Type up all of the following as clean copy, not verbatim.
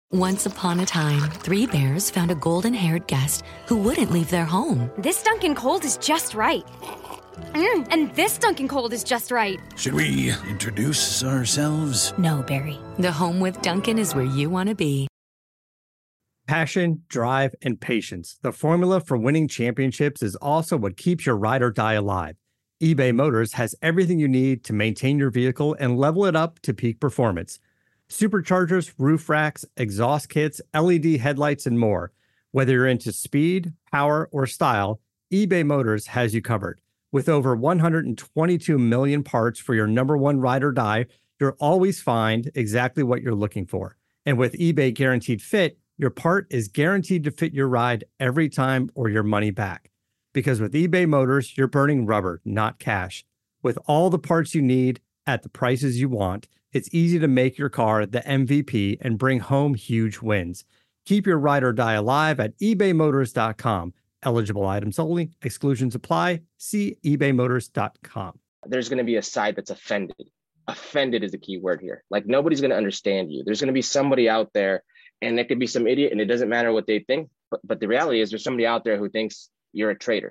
Once upon a time, three bears found a golden-haired guest who wouldn't leave their home. This Dunkin' Cold is just right. And this Dunkin' Cold is just right. Should we introduce ourselves? No, Barry. The home with Dunkin' is where you want to be. Passion, drive, and patience. The formula for winning championships is also what keeps your ride or die alive. eBay Motors has everything you need to maintain your vehicle and level it up to peak performance. Superchargers, roof racks, exhaust kits, LED headlights, and more. Whether you're into speed, power, or style, eBay Motors has you covered. With over 122 million parts for your number one ride or die, you'll always find exactly what you're looking for. And with eBay Guaranteed Fit, your part is guaranteed to fit your ride every time or your money back. Because with eBay Motors, you're burning rubber, not cash. With all the parts you need at the prices you want, it's easy to make your car the MVP and bring home huge wins. Keep your ride or die alive at ebaymotors.com. Eligible items only. Exclusions apply. See ebaymotors.com. There's going to be a side that's offended. Offended is the key word here. Like, nobody's going to understand you. There's going to be somebody out there, and there could be some idiot, and it doesn't matter what they think. But the reality is there's somebody out there who thinks you're a traitor.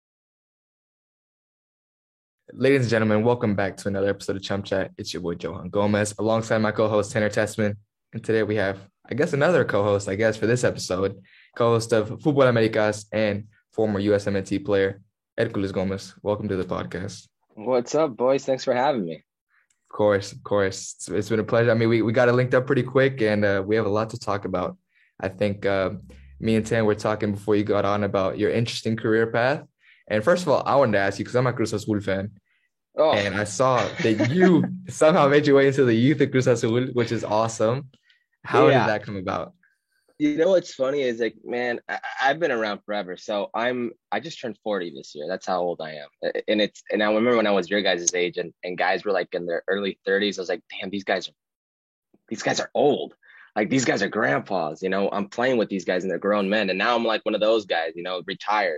Ladies and gentlemen, welcome back to another episode of Chump Chat. It's your boy, Johan Gomez, alongside my co-host, Tanner Tessman. And today we have, another co-host, for this episode, co-host of Fútbol Americas and former USMNT player, Hercules Gomez. Welcome to the podcast. What's up, boys? Thanks for having me. Of course. It's been a pleasure. I mean, we got it linked up pretty quick, and we have a lot to talk about. I think me and Tan were talking before you got on about your interesting career path. And first of all, I wanted to ask you, because I'm a Cruz Azul fan, and I saw that you somehow made your way into the youth of Cruz Azul, which is awesome. How did that come about? You know what's funny is, like, man, I've been around forever. So I just turned 40 this year. That's how old I am. And I remember when I was your guys' age, and guys were like in their early 30s. I was like, damn, these guys are old. Like, these guys are grandpas. You know, I'm playing with these guys and they're grown men. And now I'm like one of those guys, you know, retired.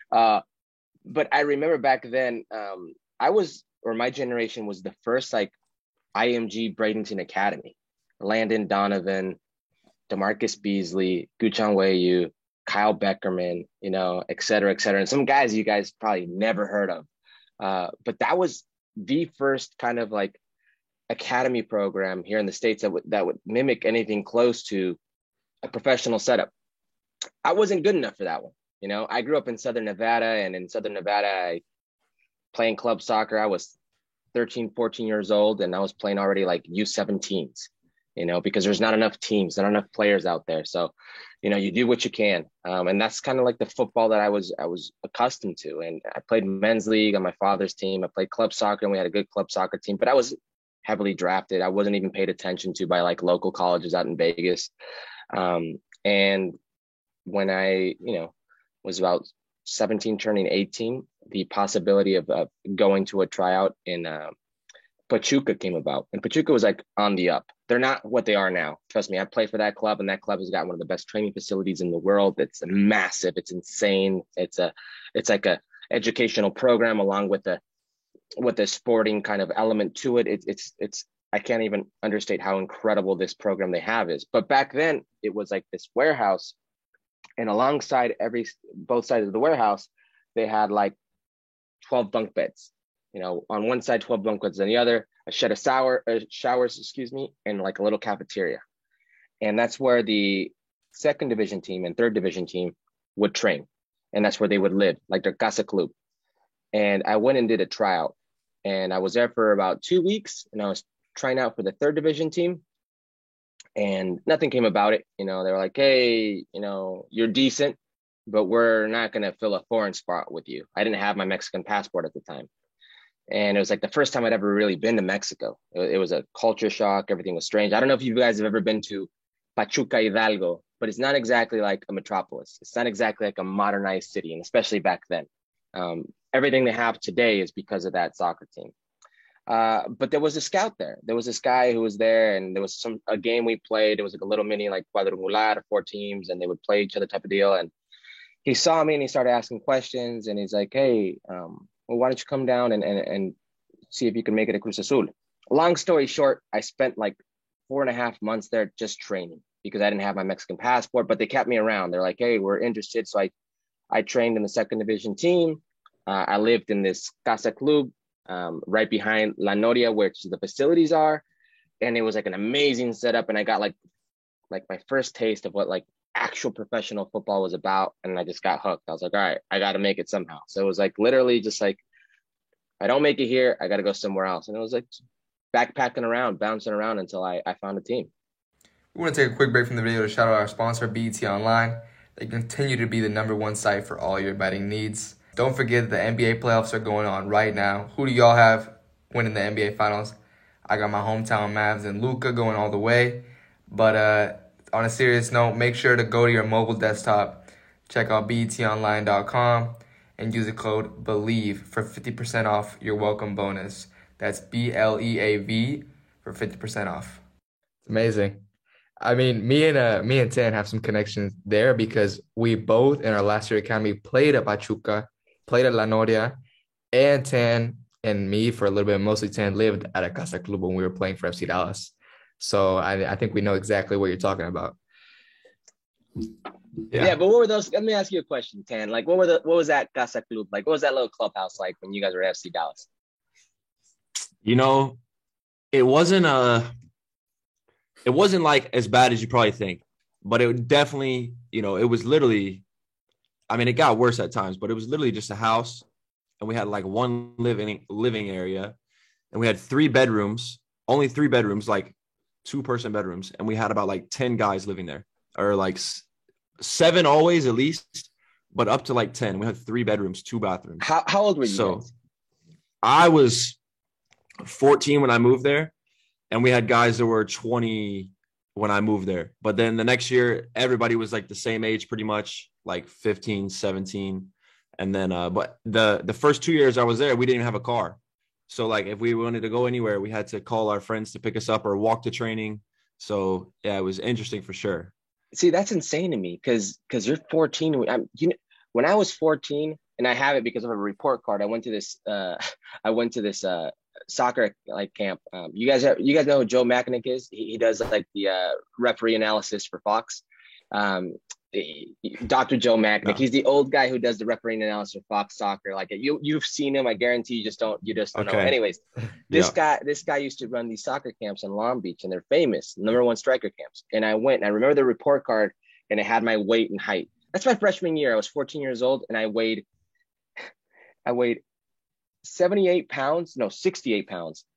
But I remember back then, my generation was the first, like, IMG Bradenton Academy. Landon Donovan, DeMarcus Beasley, Guchan Weyu, Kyle Beckerman, you know, et cetera, et cetera. And some guys you guys probably never heard of. But that was the first kind of like academy program here in the States that would mimic anything close to a professional setup. I wasn't good enough for that one. You know, I grew up in Southern Nevada, and in Southern Nevada, playing club soccer, I was 13, 14 years old, and I was playing already like U17s, you know, because there's not enough teams, not enough players out there. So, you know, you do what you can. And that's kind of like the football that I was accustomed to. And I played men's league on my father's team. I played club soccer, and we had a good club soccer team, but I was heavily drafted. I wasn't even paid attention to by like local colleges out in Vegas. And when I, you know, was about 17, turning 18, the possibility of going to a tryout in Pachuca came about. And Pachuca was like on the up. They're not what they are now. Trust me, I play for that club, and that club has got one of the best training facilities in the world. It's massive. It's insane. It's like a educational program along with the sporting kind of element to it. It's I can't even understate how incredible this program they have is. But back then it was like this warehouse, and alongside both sides of the warehouse, they had like 12 bunk beds. You know, on one side, 12 bunk beds, on the other, a shed of showers, and like a little cafeteria. And that's where the second division team and third division team would train. And that's where they would live, like their Casa Club. And I went and did a tryout. And I was there for about 2 weeks, and I was trying out for the third division team. And nothing came about it. You know, they were like, hey, you know, you're decent, but we're not going to fill a foreign spot with you. I didn't have my Mexican passport at the time. And it was like the first time I'd ever really been to Mexico. It was a culture shock. Everything was strange. I don't know if you guys have ever been to Pachuca Hidalgo, but it's not exactly like a metropolis. It's not exactly like a modernized city, and especially back then. Everything they have today is because of that soccer team. But there was a scout there. There was this guy who was there, and there was a game we played. It was like a little mini like quadrangular, 4 teams, and they would play each other type of deal. And he saw me, and he started asking questions, and he's like, hey, well, why don't you come down and see if you can make it to Cruz Azul? Long story short, I spent like 4.5 months there just training. because I didn't have my Mexican passport, but they kept me around. They're like, hey, we're interested. So I trained in the second division team. I lived in this Casa Club right behind La Noria, where the facilities are. And it was like an amazing setup. And I got like my first taste of what like actual professional football was about. And I just got hooked. I was like, all right, I got to make it somehow. So it was like literally just like, I don't make it here, I got to go somewhere else. And it was like backpacking around, bouncing around until I found a team. We want to take a quick break from the video to shout out our sponsor, BET Online. They continue to be the #1 site for all your betting needs. Don't forget the NBA playoffs are going on right now. Who do y'all have winning the NBA Finals? I got my hometown Mavs and Luka going all the way. But on a serious note, make sure to go to your mobile desktop, check out betonline.com, and use the code BELIEVE for 50% off your welcome bonus. That's BLEAV for 50% off. Amazing. I mean, me and Tan have some connections there because we both in our last year academy played at Pachuca, played at La Noria, and Tan and me for a little bit, mostly Tan, lived at a Casa Club when we were playing for FC Dallas. So I think we know exactly what you're talking about. Yeah, but what were those? Let me ask you a question, Tan. Like, what was that Casa Club like? What was that little clubhouse like when you guys were at FC Dallas? You know, it wasn't like as bad as you probably think, but it definitely, you know, it was literally, I mean, it got worse at times, but it was literally just a house, and we had like one living area, and we had 3 bedrooms, only 3 bedrooms, like 2-person bedrooms, and we had about like 10 guys living there, or like 7 always at least, but up to like 10. We had 3 bedrooms, 2 bathrooms. How old were you? So guys? I was 14 when I moved there, and we had guys that were 20 when I moved there. But then the next year, everybody was like the same age, pretty much like 15, 17. And then, but the first 2 years I was there, we didn't even have a car. So like if we wanted to go anywhere, we had to call our friends to pick us up or walk to training. So yeah, it was interesting for sure. See, that's insane to me because you're 14. When I was 14, and I have it because of a report card, I went to this soccer like camp. You guys know who Joe Machnick is? He does like the referee analysis for Fox. Dr. Joe Machnick. No. He's the old guy who does the referee analysis for Fox Soccer. Like you've seen him. I guarantee you just don't know. Anyways, this guy used to run these soccer camps in Long Beach, and they're famous, #1 striker camps. And I went, and I remember the report card, and it had my weight and height. That's my freshman year. I was 14 years old, and I weighed 68 pounds, 68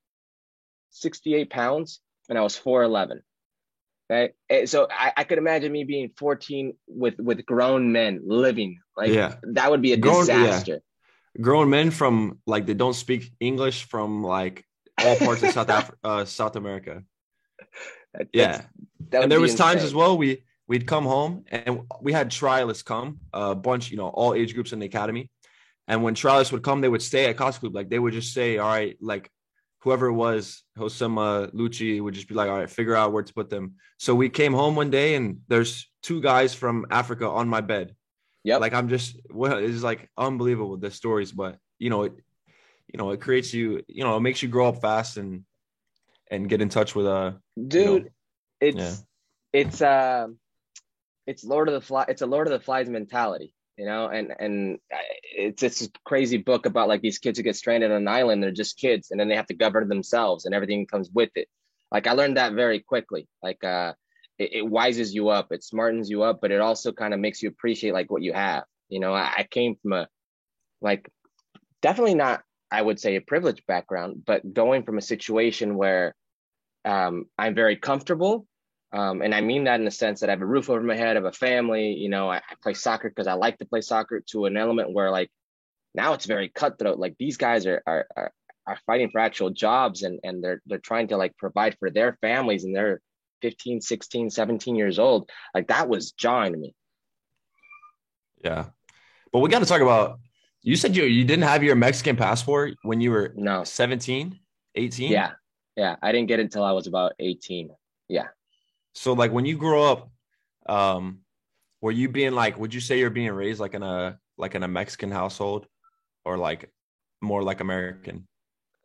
pounds, and I was 4'11". Okay. So I could imagine me being 14 with grown men living that would be a disaster. Grown men from like, they don't speak English from like all parts of South America. And there was times as well, we'd come home and we had trialists come, a bunch, all age groups in the academy. And when trialists would come, they would stay at Casa Club. Like they would just say, all right, like whoever it was, Josema, Lucci, would just be like, all right, figure out where to put them. So we came home one day and there's 2 guys from Africa on my bed. Yeah. Like it's like unbelievable, the stories, but it creates you, it makes you grow up fast and get in touch with dude. It's Lord of the Flies. It's a Lord of the Flies mentality. And it's this crazy book about like these kids who get stranded on an island. They're just kids, and then they have to govern themselves, and everything comes with it. Like I learned that very quickly. Like it wises you up, it smartens you up, but it also kind of makes you appreciate like what you have. I came from definitely not, I would say, a privileged background, but going from a situation where I'm very comfortable. And I mean that in the sense that I have a roof over my head, I have a family, I play soccer because I like to play soccer, to an element where like now it's very cutthroat. Like these guys are fighting for actual jobs, and they're trying to like provide for their families, and they're 15, 16, 17 years old. Like that was jarring to me. Yeah. But we got to talk about, you said you didn't have your Mexican passport when you were 17, 18? Yeah. I didn't get it until I was about 18. Yeah. So like when you grow up, were you being like, would you say you're being raised like in a Mexican household, or like more like American?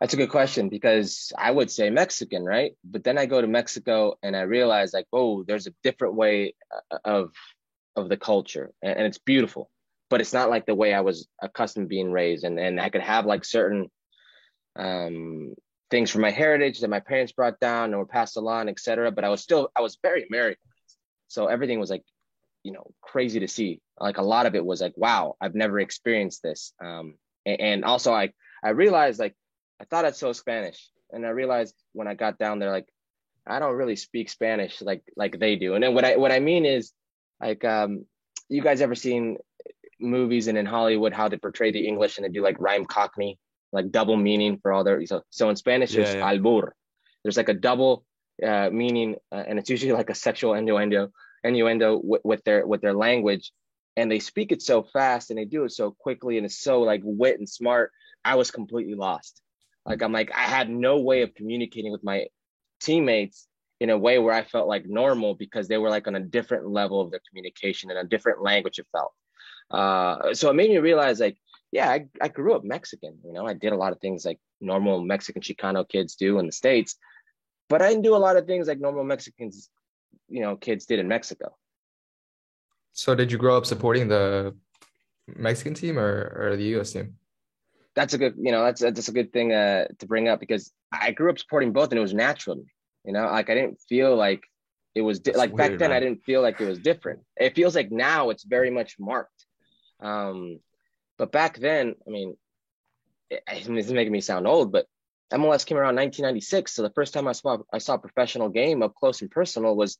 That's a good question because I would say Mexican, right? But then I go to Mexico and I realize like, oh, there's a different way of the culture, and it's beautiful, but it's not like the way I was accustomed being raised. And I could have like certain things from my heritage that my parents brought down and were passed along, etc. But I was very American, so everything was like, crazy to see. Like a lot of it was like, wow, I've never experienced this. And also I realized like I thought I'd spoke Spanish, and I realized when I got down there, like I don't really speak Spanish like they do. And then what I mean is like, you guys ever seen movies and in Hollywood how they portray the English and they do like rhyme cockney, like double meaning for all their. So in Spanish there's albur. There's like a double meaning, and it's usually like a sexual innuendo with their language, and they speak it so fast and they do it so quickly and it's so like wit and smart. I was completely lost. Like I'm like I had no way of communicating with my teammates in a way where I felt like normal because they were like on a different level of their communication and a different language it felt. So it made me realize like, yeah, I grew up Mexican. I did a lot of things like normal Mexican Chicano kids do in the States, but I didn't do a lot of things like normal Mexicans, kids did in Mexico. So did you grow up supporting the Mexican team or the US team? That's a good, that's a good thing to bring up because I grew up supporting both and it was natural to me. Like I didn't feel like it was like weird, back then, man. I didn't feel like it was different. It feels like now it's very much marked. But back then, I mean, this is making me sound old, but MLS came around 1996. So the first time I saw a professional game up close and personal was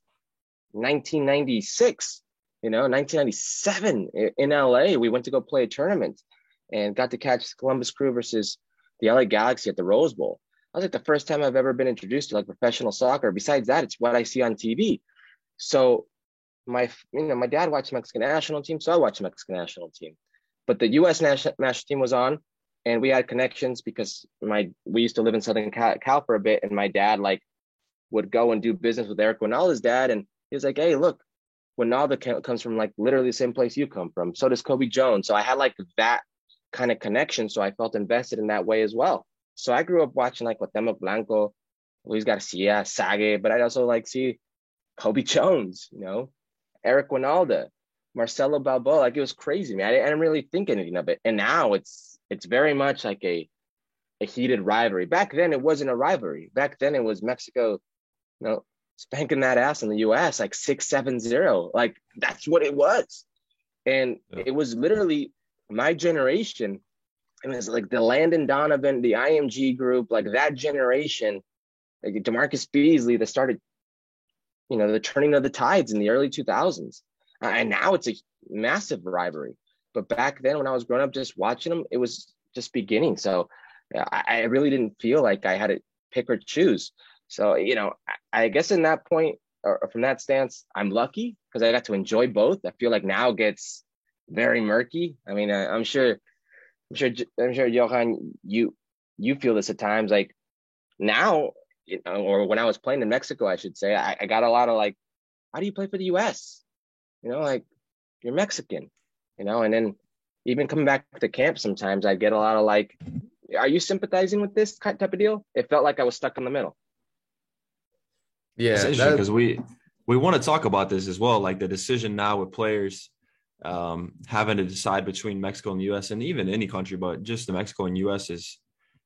1996. 1997 in LA. We went to go play a tournament and got to catch Columbus Crew versus the LA Galaxy at the Rose Bowl. That was like the first time I've ever been introduced to like professional soccer. Besides that, it's what I see on TV. So my dad watched the Mexican national team, so I watched the Mexican national team. But the U.S. national team was on, and we had connections because we used to live in Southern Cal for a bit, and my dad like would go and do business with Eric Winalda's dad, and he was like, "Hey, look, Winalda comes from like literally the same place you come from. So does Kobe Jones." So I had like that kind of connection, so I felt invested in that way as well. So I grew up watching like Cuauhtemoc Blanco, Luis Garcia, Sage, but I'd also like see Kobe Jones, Eric Winalda, Marcelo Balboa. Like it was crazy, man. I didn't really think anything of it. And now it's very much like a heated rivalry. Back then it wasn't a rivalry. Back then it was Mexico, spanking that ass in the US like 6-7-0. Like that's what it was. And it was literally my generation. It was like the Landon Donovan, the IMG group, like that generation, like DeMarcus Beasley that started, the turning of the tides in the early 2000s. And now it's a massive rivalry. But back then when I was growing up, just watching them, it was just beginning. So I really didn't feel like I had to pick or choose. So, I guess in that point or from that stance, I'm lucky because I got to enjoy both. I feel like now gets very murky. I mean, I'm sure, Johan, you feel this at times. Like now, or when I was playing in Mexico, I should say, I got a lot of like, how do you play for the US? Like you're Mexican, and then even coming back to camp, sometimes I get a lot of like, are you sympathizing with this type of deal? It felt like I was stuck in the middle. Yeah, it's interesting because we want to talk about this as well, like the decision now with players having to decide between Mexico and the U.S. and even any country, but just the Mexico and U.S. is,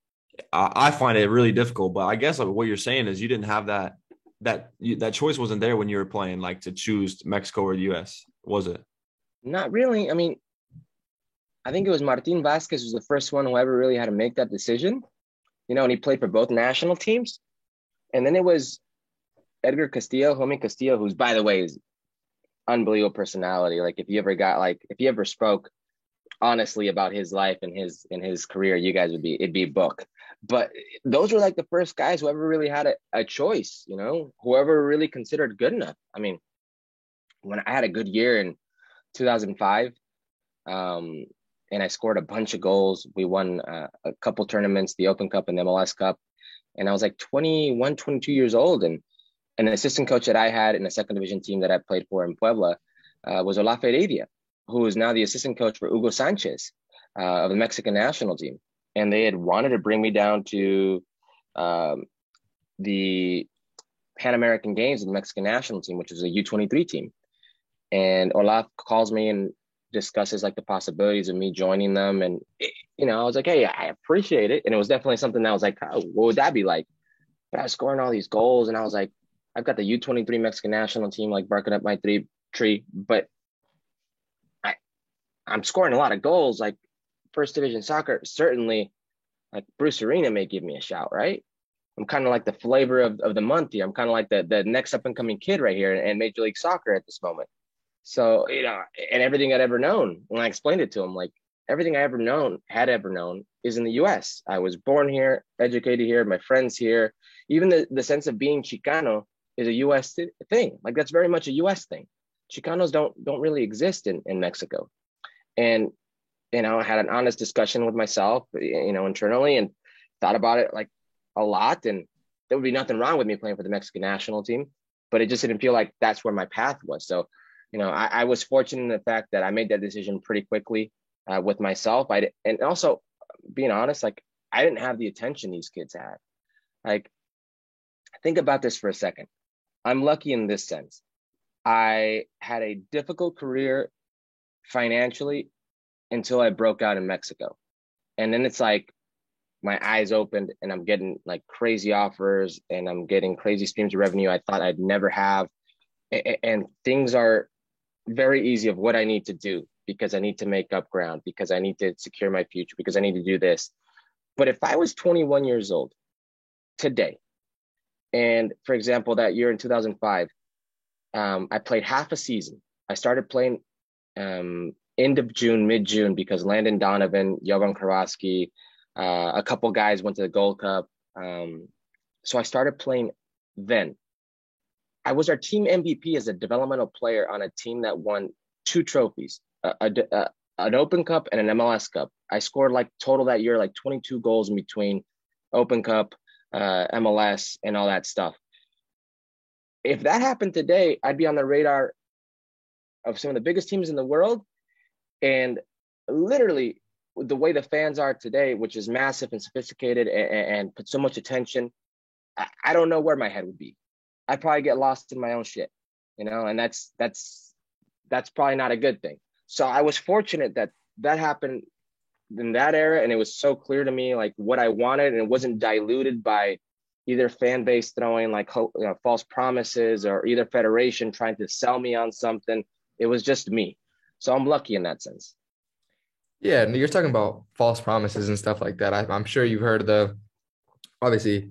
I find it really difficult. But I guess like what you're saying is you didn't have that choice wasn't there when you were playing, like to choose Mexico or the U.S., was it? Not really. I mean, I think it was Martin Vasquez was the first one who ever really had to make that decision, and he played for both national teams. And then it was Edgar Castillo, Homie Castillo, who's, by the way, is unbelievable personality. Like if you ever spoke honestly about his life and his career, you guys it'd be a book. But those were like the first guys who ever really had a choice, whoever really considered good enough. I mean, when I had a good year in 2005, and I scored a bunch of goals. We won a couple tournaments, the Open Cup and the MLS Cup. And I was like 21, 22 years old. And an assistant coach that I had in a second division team that I played for in Puebla was Olaf Heredia, who is now the assistant coach for Hugo Sanchez of the Mexican national team. and they had wanted to bring me down to the Pan American Games with the Mexican national team, which is a U23 team. And Olaf calls me and discusses like the possibilities of me joining them. And, I was like, hey, I appreciate it. And it was definitely something that I was like, oh, what would that be like? But I was scoring all these goals, and I was like, I've got the U23 Mexican national team like barking up my tree, but I'm scoring a lot of goals. Like first division soccer, certainly like Bruce Arena may give me a shout, right? I'm kind of like the flavor of the month here. I'm kind of like the next up and coming kid right here in Major League Soccer at this moment. So, and everything I'd ever known, when I explained it to him, like everything I had ever known is in the US. I was born here, educated here, my friends here. Even the sense of being Chicano is a US thing. Like that's very much a US thing. Chicanos don't really exist in Mexico. And, I had an honest discussion with myself, internally, and thought about it like a lot. And there would be nothing wrong with me playing for the Mexican national team, but it just didn't feel like that's where my path was. So, I was fortunate in the fact that I made that decision pretty quickly with myself. And also being honest, like I didn't have the attention these kids had. Like, think about this for a second. I'm lucky in this sense. I had a difficult career financially until I broke out in Mexico. And then it's like my eyes opened and I'm getting like crazy offers and I'm getting crazy streams of revenue I thought I'd never have. And things are very easy of what I need to do because I need to make up ground, because I need to secure my future, because I need to do this. But if I was 21 years old today, and for example, that year in 2005, I played half a season. I started playing end of June, mid-June, because Landon Donovan, Jovan Karwaski, a couple guys went to the Gold Cup. So I started playing then. I was our team MVP as a developmental player on a team that won 2 trophies, an Open Cup and an MLS Cup. I scored like total that year, like 22 goals in between Open Cup, MLS, and all that stuff. If that happened today, I'd be on the radar of some of the biggest teams in the world. And literally the way the fans are today, which is massive and sophisticated and put so much attention, I don't know where my head would be. I'd probably get lost in my own shit, and that's probably not a good thing. So I was fortunate that happened in that era. And it was so clear to me, like what I wanted, and it wasn't diluted by either fan base throwing like false promises or either federation trying to sell me on something. It was just me. So I'm lucky in that sense. Yeah, and you're talking about false promises and stuff like that. I'm sure you've heard obviously,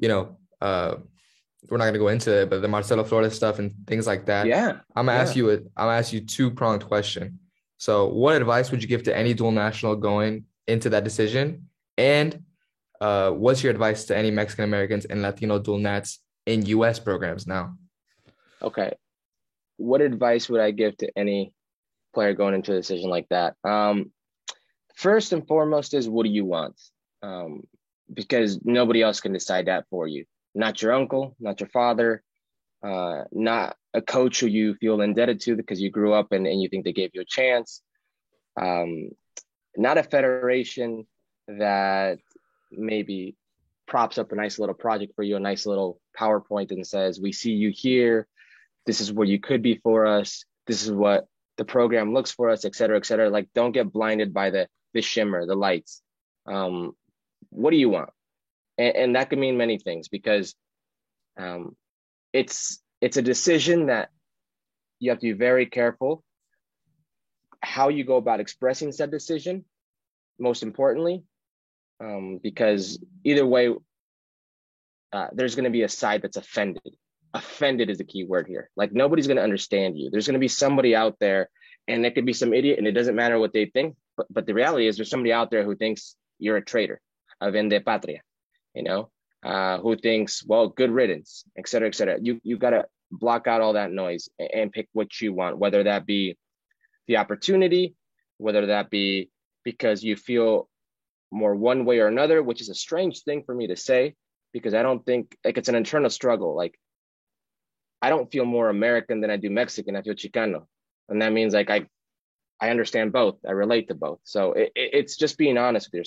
we're not going to go into it, but the Marcelo Flores stuff and things like that. Yeah. I'm going to ask you 2-pronged question. So what advice would you give to any dual national going into that decision? And what's your advice to any Mexican Americans and Latino dual nats in U.S. programs now? Okay. What advice would I give to any player going into a decision like that? First and foremost is, what do you want? Because nobody else can decide that for you. Not your uncle, not your father, not a coach who you feel indebted to because you grew up and you think they gave you a chance. Not a federation that maybe props up a nice little project for you, a nice little PowerPoint and says, we see you here. This is where you could be for us. This is what the program looks for us, et cetera, et cetera. Like, don't get blinded by the shimmer, the lights. What do you want? And that could mean many things, because it's a decision that you have to be very careful how you go about expressing said decision, most importantly, because either way, there's going to be a side that's offended. Offended is the key word here. Like, nobody's going to understand you. There's going to be somebody out there, and there could be some idiot, and it doesn't matter what they think. But the reality is, there's somebody out there who thinks you're a traitor, a vende patria, who thinks, well, good riddance, et cetera, et cetera. You got to block out all that noise and pick what you want, whether that be the opportunity, whether that be because you feel more one way or another, which is a strange thing for me to say, because I don't think, like, it's an internal struggle. Like, I don't feel more American than I do Mexican. I feel Chicano. And that means, like, I understand both. I relate to both. So it's just being honest with yourself.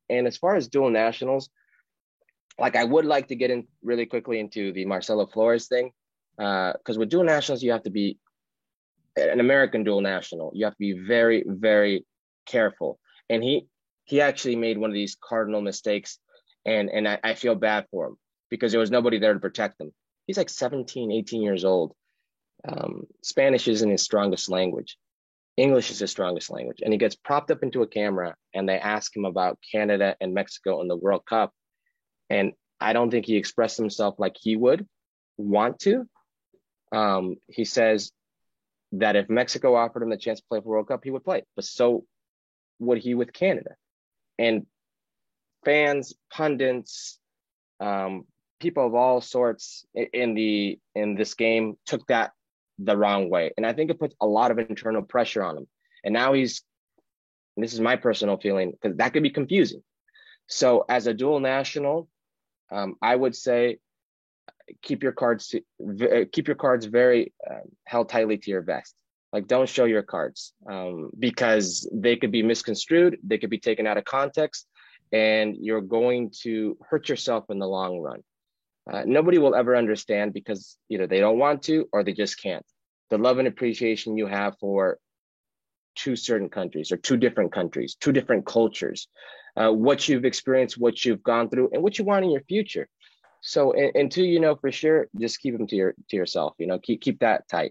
And as far as dual nationals, like I would like to get in really quickly into the Marcelo Flores thing, because with dual nationals, you have to be an American dual national. You have to be very, very careful. And he actually made one of these cardinal mistakes, and I feel bad for him because there was nobody there to protect him. He's like 17, 18 years old. Spanish isn't his strongest language. English is his strongest language. And he gets propped up into a camera and they ask him about Canada and Mexico in the World Cup. And I don't think he expressed himself like he would want to. He says that if Mexico offered him the chance to play for World Cup, he would play. But so would he with Canada. And fans, pundits, people of all sorts in this game took that the wrong way. And I think it puts a lot of internal pressure on him. And now this is my personal feeling, because that could be confusing. So as a dual national, I would say keep your cards very held tightly to your vest. Like, don't show your cards, because they could be misconstrued. They could be taken out of context, and you're going to hurt yourself in the long run. Nobody will ever understand because either they don't want to or they just can't. The love and appreciation you have for two certain countries or two different countries, two different cultures, what you've experienced, what you've gone through, and what you want in your future. So until you know for sure, just keep them to yourself. Keep that tight.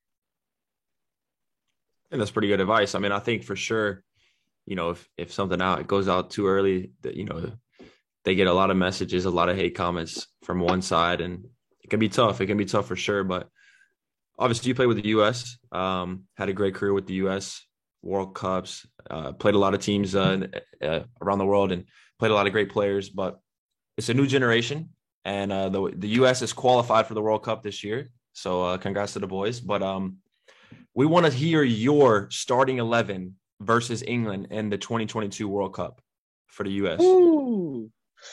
And that's pretty good advice. I mean, I think for sure, if something goes out too early, that they get a lot of messages, a lot of hate comments from one side, and it can be tough. It can be tough for sure. But obviously, you played with the U.S., had a great career with the U.S., World Cups, played a lot of teams around the world, and played a lot of great players. But it's a new generation, and the U.S. is qualified for the World Cup this year. So congrats to the boys. But we want to hear your starting 11 versus England in the 2022 World Cup for the U.S. Ooh.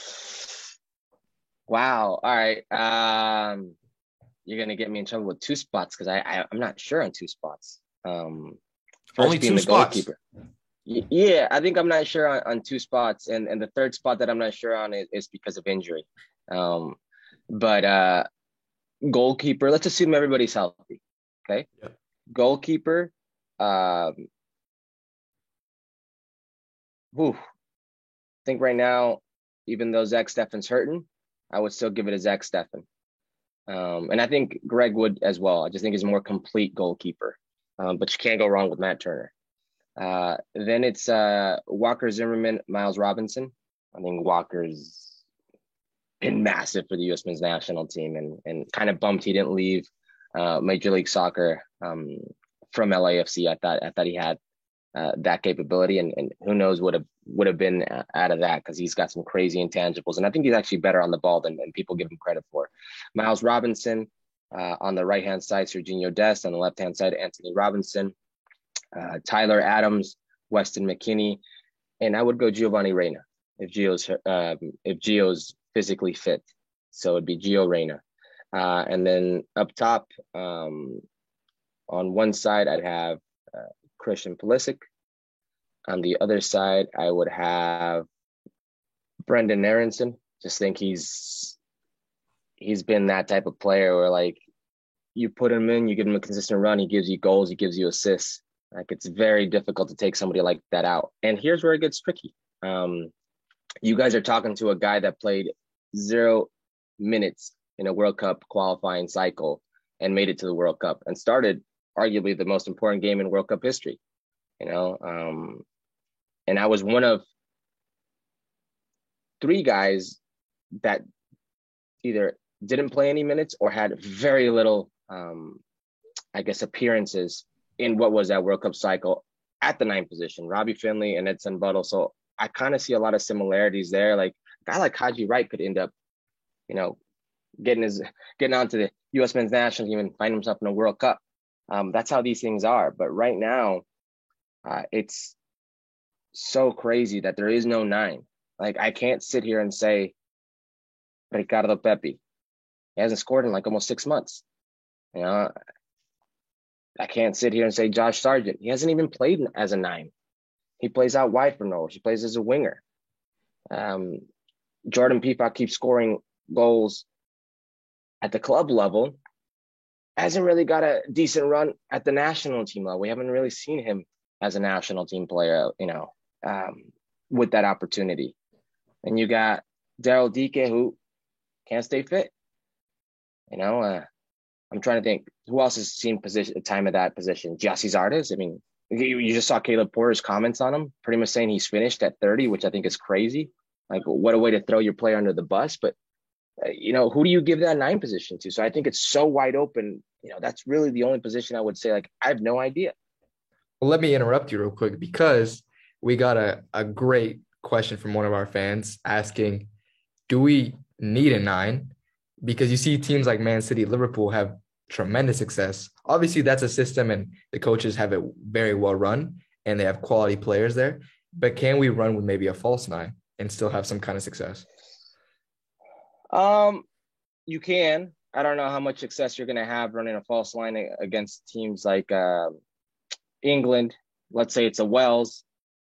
Wow. All right. You're going to get me in trouble with two spots because I'm not sure on two spots. Only two spots. Goalkeeper. Yeah, I think I'm not sure on two spots. And the third spot that I'm not sure on is because of injury. But goalkeeper, let's assume everybody's healthy. Okay. Yeah. Goalkeeper. I think right now, even though Zach Steffen's hurting, I would still give it to Zach Steffen. And I think Greg would as well. I just think he's a more complete goalkeeper. But you can't go wrong with Matt Turner. Then it's Walker Zimmerman, Miles Robinson. I think Walker's been massive for the U.S. men's national team and kind of bummed he didn't leave Major League Soccer from LAFC. I thought he had that capability, and who knows what would have been out of that, because he's got some crazy intangibles, and I think he's actually better on the ball than people give him credit for. Miles Robinson on the right hand side, Serginho Dest on the left hand side, Anthony Robinson, Tyler Adams, Weston McKennie, and I would go Giovanni Reyna if Gio's physically fit, so it'd be Gio Reyna, and then up top on one side I'd have Christian Pulisic. On the other side, I would have Brendan Aronson. Just think he's been that type of player where, like, you put him in, you give him a consistent run, he gives you goals, he gives you assists. Like, it's very difficult to take somebody like that out. And here's where it gets tricky. You guys are talking to a guy that played 0 minutes in a World Cup qualifying cycle and made it to the World Cup and started arguably the most important game in World Cup history, and I was one of 3 guys that either didn't play any minutes or had very little, appearances in what was that World Cup cycle at the 9th position, Robbie Findlay and Edson Buttle. So I kind of see a lot of similarities there. Like, a guy like Haji Wright could end up, getting onto the U.S. men's national team and find himself in a World Cup. That's how these things are. But right now, it's so crazy that there is no 9. Like, I can't sit here and say Ricardo Pepi. He hasn't scored in like almost 6 months. I can't sit here and say Josh Sargent. He hasn't even played as a 9. He plays out wide for Norwich. He plays as a winger. Jordan Peacock keeps scoring goals at the club level, hasn't really got a decent run at the national team level. We haven't really seen him as a national team player, with that opportunity. And you got Daryl Dike, who can't stay fit. I'm trying to think who else has seen time at that position. Gyasi Zardes. I mean, you just saw Caleb Porter's comments on him, pretty much saying he's finished at 30, which I think is crazy. Like, what a way to throw your player under the bus. But, who do you give that 9 position to? So I think it's so wide open. That's really the only position I would say, like, I have no idea. Well, let me interrupt you real quick because we got a great question from one of our fans asking, do we need a 9? Because you see teams like Man City, Liverpool have tremendous success. Obviously, that's a system and the coaches have it very well run and they have quality players there. But can we run with maybe a false 9 and still have some kind of success? You can. I don't know how much success you're going to have running a false line against teams like England. Let's say it's a Wales.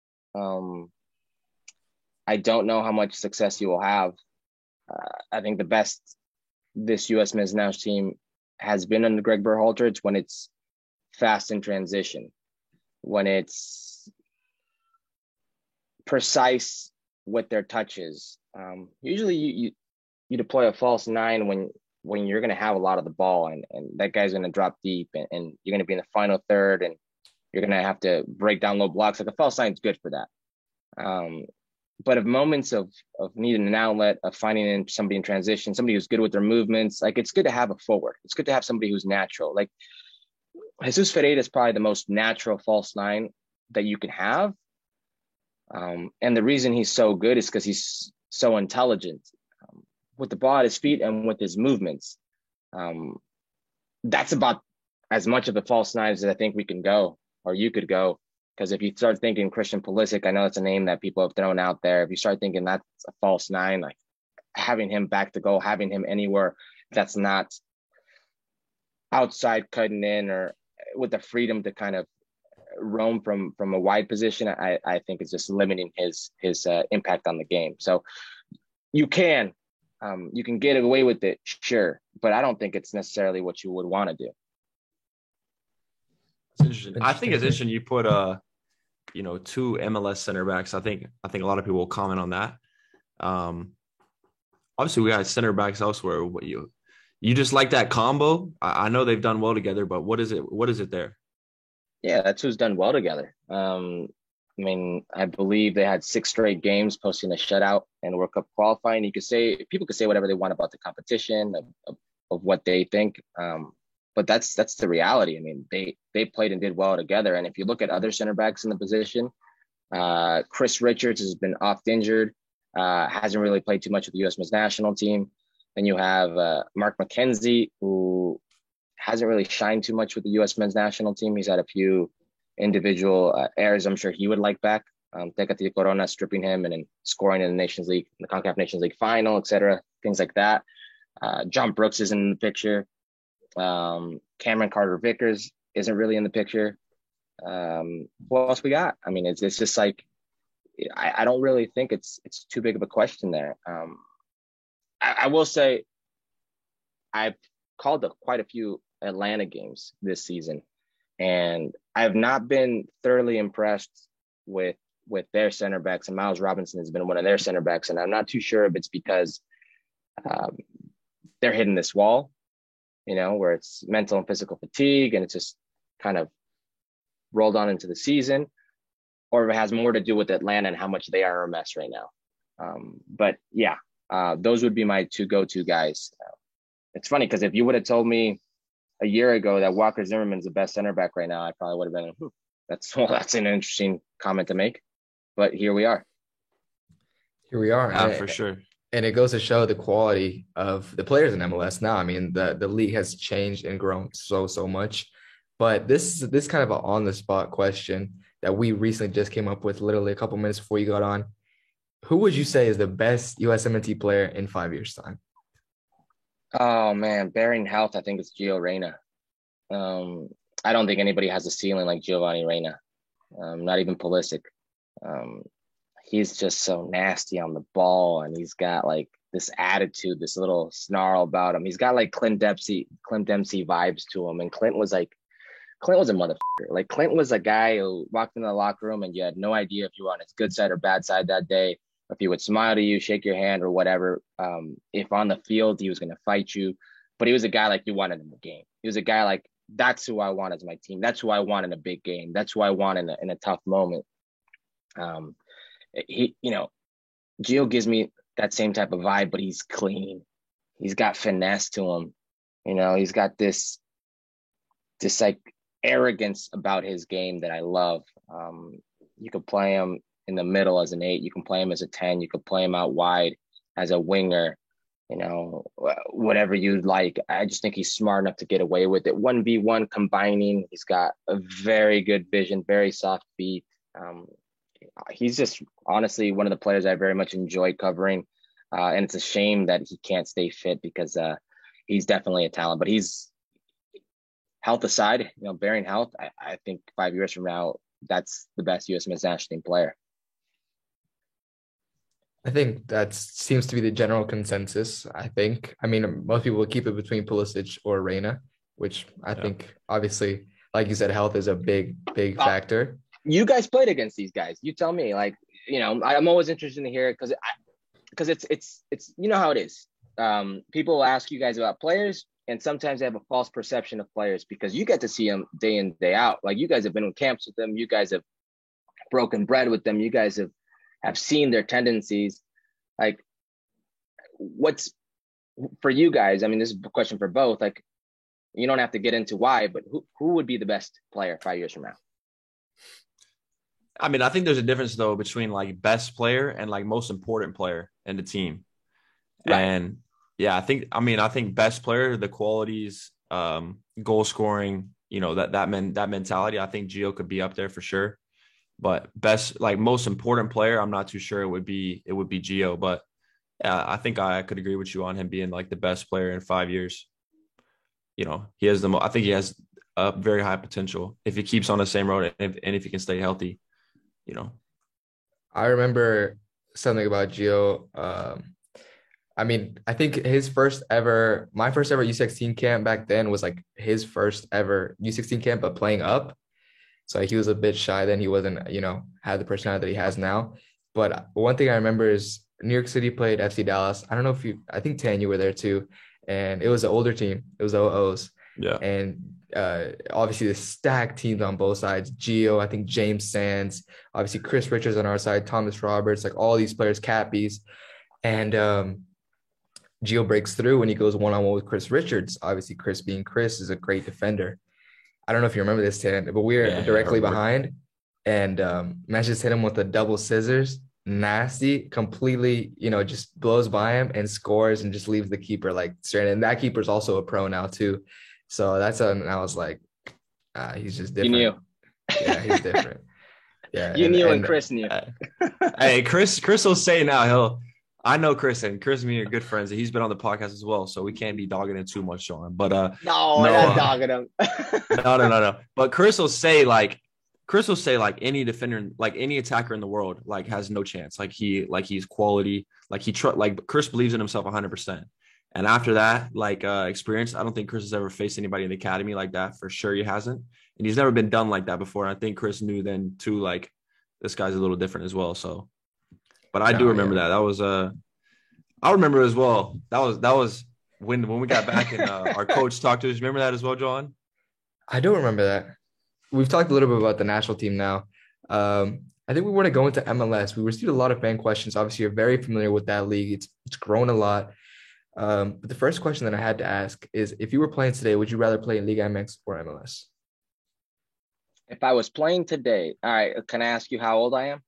I don't know how much success you will have. I think the best this U.S. men's national team has been under Greg Berhalter. It's when it's fast in transition, when it's precise with their touches. Usually you deploy a false 9 when you're going to have a lot of the ball and that guy's going to drop deep and you're going to be in the final third and you're going to have to break down low blocks. Like a false 9 is good for that. But of moments of needing an outlet, of finding somebody in transition, somebody who's good with their movements, like it's good to have a forward. It's good to have somebody who's natural. Like Jesus Ferreira is probably the most natural false 9 that you can have. And the reason he's so good is because he's so intelligent with the ball at his feet and with his movements. That's about as much of a false 9 as I think we can go, or you could go. Because if you start thinking Christian Pulisic, I know it's a name that people have thrown out there. If you start thinking that's a false 9, like having him back to goal, having him anywhere that's not outside cutting in or with the freedom to kind of roam from a wide position, I think is just limiting his impact on the game. So you can get away with it, sure, but I don't think it's necessarily what you would want to do. It's interesting. I think it's interesting you put 2 MLS center backs. I think a lot of people will comment on that. Obviously we got center backs elsewhere. What you just like that combo? I know they've done well together, but what is it there? Yeah, that's who's done well together. I believe they had 6 straight games posting a shutout in World Cup qualifying. People could say whatever they want about the competition of what they think. But that's the reality. I mean, they played and did well together. And if you look at other center backs in the position, Chris Richards has been oft injured, hasn't really played too much with the U.S. men's national team. Then you have Mark McKenzie, who hasn't really shined too much with the U.S. men's national team. He's had a few individual errors I'm sure he would like back. Tecate Corona stripping him and then scoring in the Nations League, the CONCACAF Nations League final, etc. Things like that. John Brooks isn't in the picture. Cameron Carter-Vickers isn't really in the picture. What else we got? I mean, it's just like, I don't really think it's too big of a question there. I will say I've called quite a few Atlanta games this season, and I have not been thoroughly impressed with their center backs, and Miles Robinson has been one of their center backs, and I'm not too sure if it's because they're hitting this wall, where it's mental and physical fatigue and it's just kind of rolled on into the season, or if it has more to do with Atlanta and how much they are a mess right now. But yeah, those would be my 2 go-to guys. It's funny because if you would have told me a year ago that Walker Zimmerman's the best center back right now, I probably would have been, that's an interesting comment to make. But here we are. For sure. And it goes to show the quality of the players in MLS now. I mean, the league has changed and grown so much. But this kind of an on-the-spot question that we recently just came up with literally a couple minutes before you got on. Who would you say is the best USMNT player in 5 years' time? Oh, man, bearing health, I think it's Gio Reyna. I don't think anybody has a ceiling like Giovanni Reyna, not even Pulisic. he's just so nasty on the ball, and he's got like this attitude, this little snarl about him. He's got like Clint Dempsey vibes to him. And Clint was a motherfucker. Like Clint was a guy who walked into the locker room and you had no idea if you were on his good side or bad side that day. If he would smile to you, shake your hand or whatever. If on the field, he was going to fight you. But he was a guy like you wanted in the game. He was a guy like, that's who I want as my team. That's who I want in a big game. That's who I want in a tough moment. Gio gives me that same type of vibe, but he's clean. He's got finesse to him. He's got this like arrogance about his game that I love. You could play him in the middle as an 8. You can play him as a 10. You could play him out wide as a winger, whatever you'd like. I just think he's smart enough to get away with it. 1v1 combining. He's got a very good vision, very soft feet. He's just honestly one of the players I very much enjoy covering. And it's a shame that he can't stay fit because he's definitely a talent, but he's health aside, bearing health. I think 5 years from now, that's the best U.S. men's national team player. I think that seems to be the general consensus. Most people will keep it between Pulisic or Reyna, which I think obviously, like you said, health is a big factor. You guys played against these guys. You tell me, I'm always interested to hear it because it's how it is. People will ask you guys about players, and sometimes they have a false perception of players because you get to see them day in, day out. Like you guys have been in camps with them. You guys have broken bread with them. You guys have seen their tendencies. Like what's for you guys? I mean, this is a question for both. Like you don't have to get into why, but who would be the best player 5 years from now? I mean, I think there's a difference though between like best player and like most important player in the team. Right. And yeah, I think best player, the qualities, goal scoring, that mentality. I think Gio could be up there for sure. But best, like most important player, I'm not too sure it would be Gio. But yeah, I think I could agree with you on him being like the best player in 5 years. He has I think he has a very high potential if he keeps on the same road and if he can stay healthy. I remember something about Gio. I think my first ever U16 camp back then was like his first ever U16 camp, but playing up. So he was a bit shy then. He wasn't, had the personality that he has now. But one thing I remember is New York City played FC Dallas. I don't know I think Tan, you were there too. And it was an older team. It was OOs. Yeah. And obviously the stacked teams on both sides. Gio, I think James Sands, obviously Chris Richards on our side, Thomas Roberts, like all these players, Cappies. And Gio breaks through when he goes one-on-one with Chris Richards. Obviously, Chris being Chris is a great defender. I don't know if you remember this, Tan, but we were directly behind. And Mesh just hit him with the double scissors. Nasty, completely, just blows by him and scores and just leaves the keeper like straight. And that keeper's also a pro now too. So I was like, he's just different. You knew. Yeah, he's different. Yeah. You knew and Chris knew. Hey, Chris will say now, I know Chris and me are good friends. He's been on the podcast as well, so we can't be dogging him too much on him. But no, we're not dogging him. No. But Chris will say any defender, like any attacker in the world, like has no chance. He's quality. Chris believes in himself 100%. And after that, experience, I don't think Chris has ever faced anybody in the academy like that. For sure, he hasn't, and he's never been done like that before. And I think Chris knew then too, like this guy's a little different as well. So, but I do remember that. That was I remember as well. That was when we got back and our coach talked to us. Remember that as well, John? I don't remember that. We've talked a little bit about the national team now. I think we want to go into MLS. We received a lot of fan questions. Obviously, you're very familiar with that league. It's grown a lot. But the first question that I had to ask is, if you were playing today, would you rather play in Liga MX or MLS? If I was playing today, all right, can I ask you how old I am?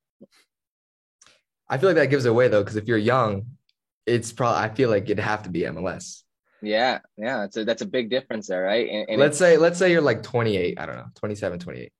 I feel like that gives it away, though, because if you're young, I feel like it'd have to be MLS. Yeah. That's a big difference there, right? And let's say you're like 28, I don't know, 27, 28.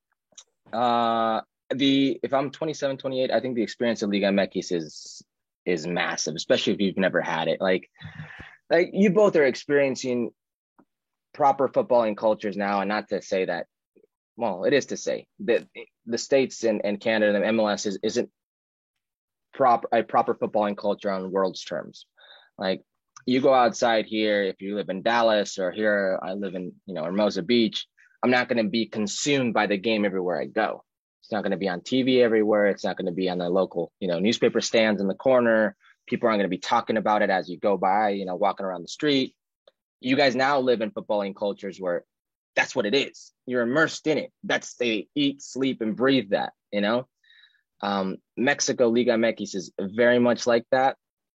If I'm 27, 28, I think the experience of Liga MX is massive, especially if you've never had it. Like you both are experiencing proper footballing cultures now, and not to say that, well, it is to say that the States and Canada and MLS isn't proper footballing culture on world's terms. Like, you go outside here, if you live in Dallas, or here I live in, Hermosa Beach, I'm not going to be consumed by the game everywhere I go. It's not going to be on TV everywhere. It's not going to be on the local, newspaper stands in the corner. People aren't going to be talking about it as you go by, walking around the street. You guys now live in footballing cultures where that's what it is. You're immersed in it. They eat, sleep, and breathe that, Mexico, Liga MX is very much like that.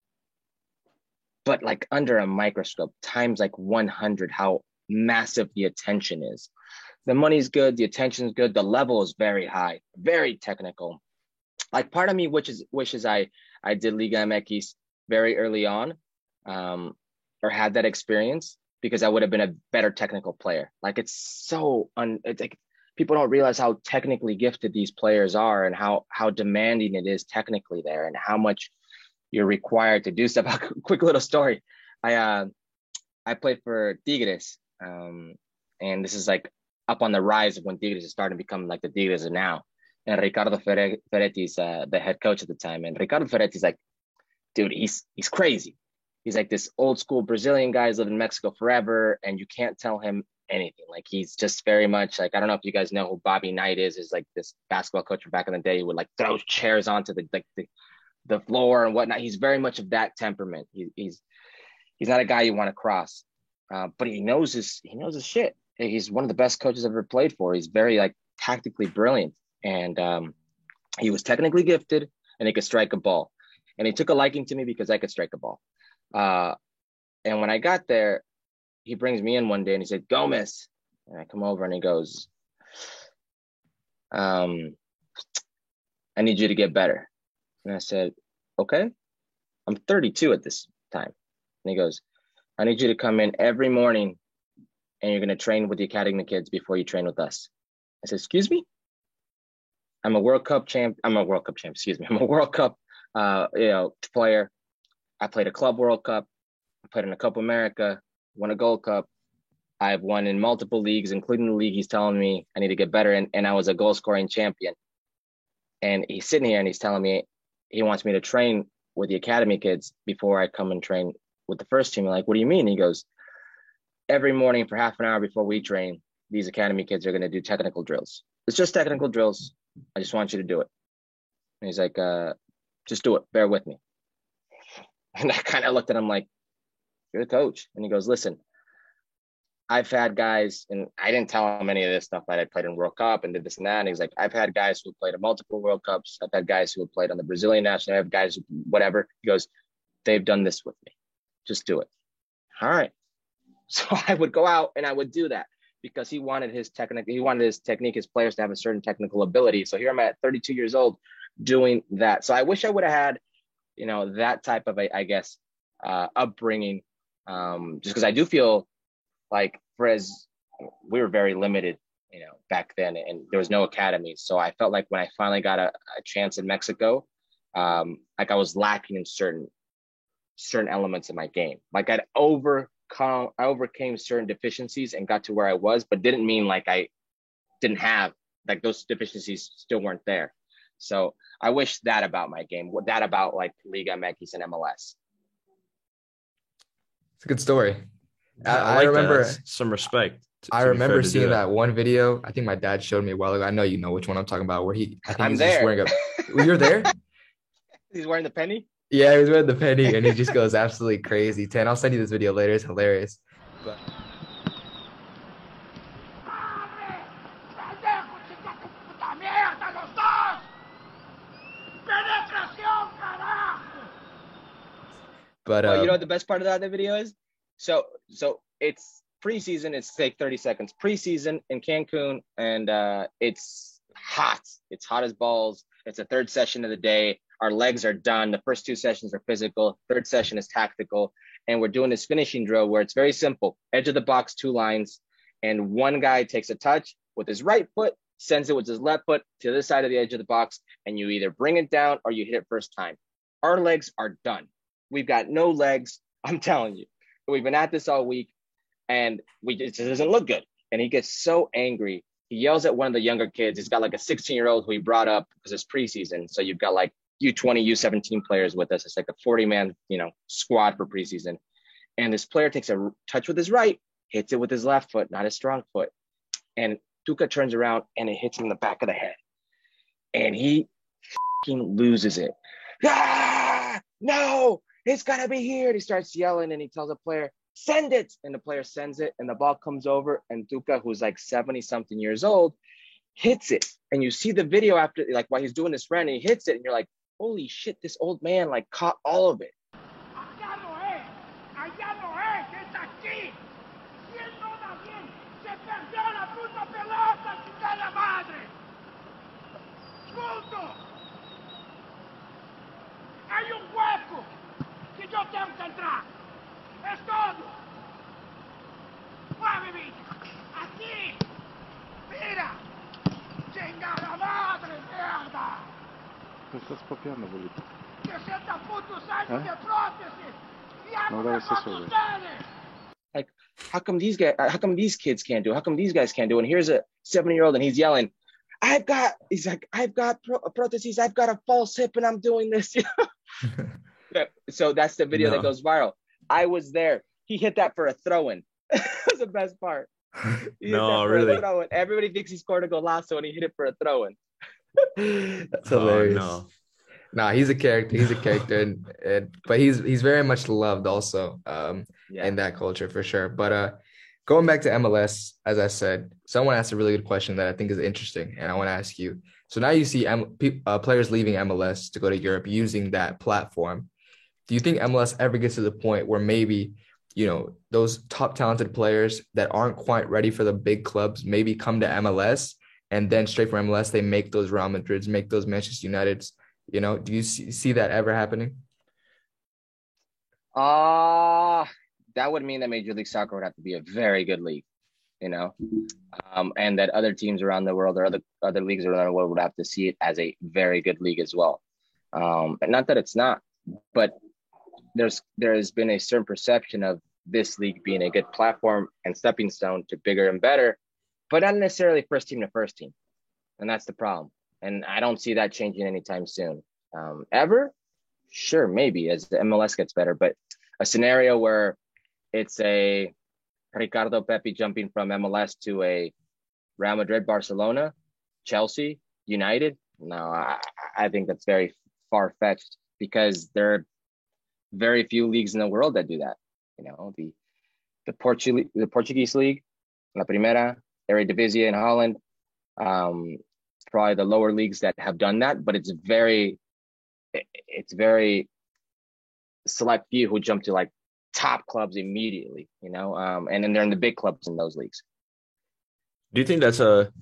But like under a microscope, times like 100, how massive the attention is. The money's good, the attention's good, the level is very high, very technical. Like, part of me wishes I did Liga MX very early on, or had that experience, because I would have been a better technical player. Like, it's like, people don't realize how technically gifted these players are, and how demanding it is technically there, and how much you're required to do stuff. Quick little story. I played for Tigres, and this is like up on the rise of when Tigres is starting to become like the Tigres are now. And Ricardo Ferretti's the head coach at the time. And Ricardo Ferretti's like, dude, he's crazy. He's like this old school Brazilian guy who's lived in Mexico forever, and you can't tell him anything. Like, he's just very much like, I don't know if you guys know who Bobby Knight is like this basketball coach from back in the day who would like throw chairs onto the floor and whatnot. He's very much of that temperament. He's not a guy you want to cross, but he knows his shit. He's one of the best coaches I've ever played for. He's very like tactically brilliant, and he was technically gifted, and he could strike a ball. And he took a liking to me because I could strike a ball. And when I got there, he brings me in one day and he said, "Gomez," and I come over and he goes, "I need you to get better." And I said, "Okay." I'm 32 at this time. And he goes, "I need you to come in every morning, and you're going to train with the academy kids before you train with us." I said, "Excuse me? I'm a World Cup champ. I'm a World Cup player. I played a Club World Cup. I played in a Copa America, won a Gold Cup. I've won in multiple leagues, including the league he's telling me I need to get better in, and I was a goal scoring champion." And he's sitting here and he's telling me he wants me to train with the academy kids before I come and train with the first team. I'm like, "What do you mean?" He goes, "Every morning for half an hour before we train, these academy kids are going to do technical drills. It's just technical drills. I just want you to do it." And he's like, "Just do it. Bear with me." And I kind of looked at him like, "You're the coach." And he goes, "Listen, I've had guys," and I didn't tell him any of this stuff, that I played in World Cup and did this and that. And he's like, "I've had guys who played in multiple World Cups. I've had guys who have played on the Brazilian national. I have guys who, whatever." He goes, "They've done this with me. Just do it." All right. So I would go out and I would do that, because he wanted his technique, his players to have a certain technical ability. So here I'm at 32 years old doing that. So I wish I would have had, that type of, I guess, upbringing, just because I do feel like, whereas we were very limited, back then, and there was no academy. So I felt like when I finally got a chance in Mexico, like I was lacking in certain elements of my game. Like I overcame certain deficiencies and got to where I was, but didn't mean like I didn't have, like, those deficiencies still weren't there. So I wish that about my game, that about like Liga MX and MLS. It's a good story. I remember some respect. I remember seeing that one video. I think my dad showed me a while ago. I know you know which one I'm talking about. Where I'm there. You're there? He's wearing the penny? Yeah, he was wearing the penny, and he just goes absolutely crazy. Tan, I'll send you this video later. It's hilarious. But you know what the best part of that video is? So it's preseason. It's like 30 seconds preseason in Cancun, and it's hot. It's hot as balls. It's the third session of the day. Our legs are done. The first two sessions are physical. Third session is tactical. And we're doing this finishing drill where it's very simple. Edge of the box, 2 lines. And one guy takes a touch with his right foot, sends it with his left foot to the side of the edge of the box. And you either bring it down or you hit it first time. Our legs are done. We've got no legs. I'm telling you. We've been at this all week, and it just doesn't look good. And he gets so angry. He yells at one of the younger kids. He's got like a 16-year-old who he brought up because it's preseason. So you've got like U20, U17 players with us. It's like a 40-man, squad for preseason. And this player takes a touch with his right, hits it with his left foot, not his strong foot. And Tuca turns around and it hits him in the back of the head. And he loses it. Ah, no, it's got to be here. And he starts yelling and he tells the player, send it. And the player sends it and the ball comes over and Tuca, who's like 70-something years old, hits it. And you see the video after, like while he's doing this run and he hits it and you're like, holy shit, this old man like caught all of it. Hay un hueco que yo tengo que entrar. Es todo. Muéveme. Así. Mira. Chingada madre, mierda. Ты estás papeando, bolito. 60 putos años de prótesis. Y No debe ser eso, güey. Like, how come these kids can't do it? How come these guys can't do it? And here's a 70-year-old and he's yelling, I've got prostheses. I've got a false hip and I'm doing this. So that's the video that goes viral. I was there. He hit that for a throw-in. That's the best part. No, really. Everybody thinks he scored a golazo and he hit it for a throw-in. That's hilarious. Oh, no. Nah, he's a character, but he's very much loved also in that culture for sure. But going back to MLS, as I said, someone asked a really good question that I think is interesting, and I want to ask you. So now you see players leaving MLS to go to Europe using that platform. Do you think MLS ever gets to the point where maybe, those top talented players that aren't quite ready for the big clubs maybe come to MLS, and then straight from MLS they make those Real Madrids, make those Manchester Uniteds? Do you see that ever happening? That would mean that Major League Soccer would have to be a very good league, and that other teams around the world or other leagues around the world would have to see it as a very good league as well. And not that it's not, but there's been a certain perception of this league being a good platform and stepping stone to bigger and better, but not necessarily first team to first team. And that's the problem. And I don't see that changing anytime soon. Ever? Sure, maybe as the MLS gets better, but a scenario where it's a Ricardo Pepi jumping from MLS to a Real Madrid, Barcelona, Chelsea, United. No, I think that's very far-fetched because there are very few leagues in the world that do that. The Portuguese league, La Primera, Eredivisie in Holland, probably the lower leagues that have done that, but it's very select few who jump to like top clubs immediately, and then they're in the big clubs in those leagues. Do you think that's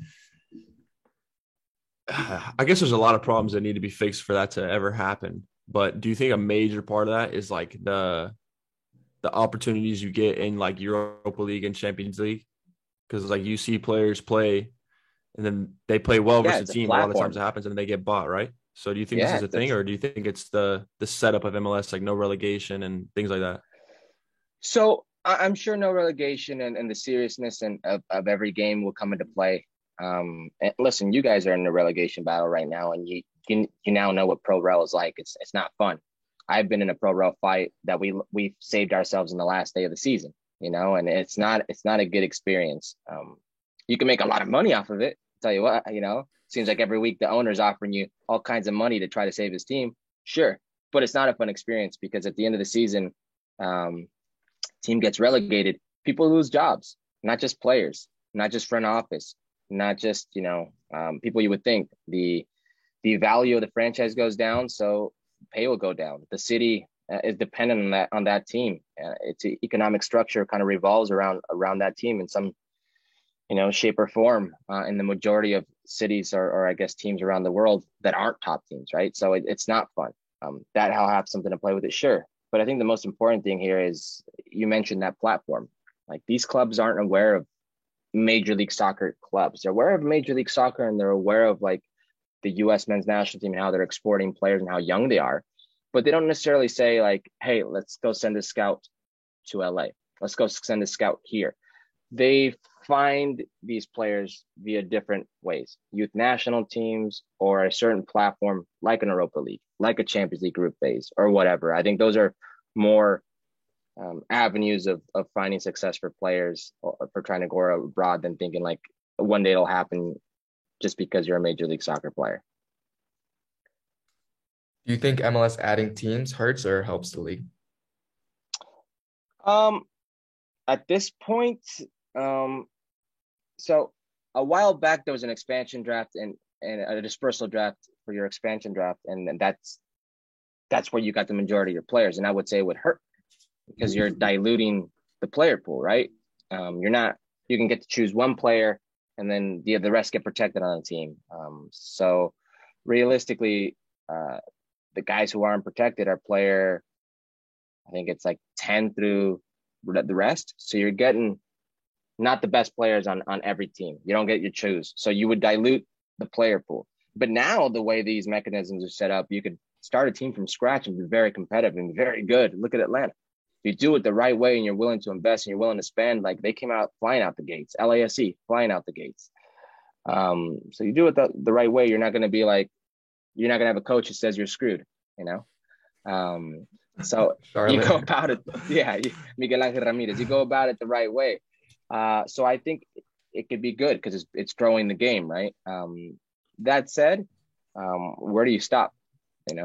I guess there's a lot of problems that need to be fixed for that to ever happen, but do you think a major part of that is like the opportunities you get in like Europa League and Champions League? Because like you see players play and then they play well versus the team. A lot of times it happens and they get bought, right? So do you think this is a thing, or do you think it's the setup of MLS, like no relegation and things like that? So I'm sure no relegation and the seriousness of every game will come into play. And listen, you guys are in the relegation battle right now, and you now know what pro rel is like. It's not fun. I've been in a pro rel fight that we saved ourselves in the last day of the season, and it's not a good experience. You can make a lot of money off of it. I'll tell you what, seems like every week the owner's offering you all kinds of money to try to save his team. Sure. But it's not a fun experience because at the end of the season, team gets relegated, people lose jobs, not just players, not just front office, not just, people you would think. The value of the franchise goes down, so pay will go down. The city is dependent on that team. Its economic structure kind of revolves around that team in some, shape or form, in the majority of cities or I guess teams around the world that aren't top teams, right? So it's not fun. That I'll have something to play with it, sure. But I think the most important thing here is you mentioned that platform. Like these clubs aren't aware of Major League Soccer clubs. They're aware of Major League Soccer and they're aware of like the U.S. men's national team and how they're exporting players and how young they are. But they don't necessarily say like, hey, let's go send a scout to LA. Let's go send a scout here. They find these players via different ways, youth national teams or a certain platform like an Europa League, like a Champions League group phase or whatever. I think those are more avenues of finding success for players or for trying to go abroad than thinking like one day it'll happen just because you're a Major League Soccer player. Do you think MLS adding teams hurts or helps the league? At this point, so a while back there was an expansion draft and a dispersal draft for your expansion draft, and that's where you got the majority of your players. And I would say it would hurt because you're diluting the player pool, right? You can get to choose one player and then the rest get protected on the team. So realistically, the guys who aren't protected are player, I think it's like 10 through the rest. So you're getting not the best players on every team. You don't get your choose. So you would dilute the player pool. But now the way these mechanisms are set up, you could start a team from scratch and be very competitive and very good. Look at Atlanta. If you do it the right way and you're willing to invest and you're willing to spend, like they came out flying out the gates, LAFC flying out the gates. So you do it the right way. You're not going to have a coach who says you're screwed, So you go about it. Yeah. Miguel Angel Ramirez, you go about it the right way. So I think it could be good because it's growing the game, right? That said, where do you stop? If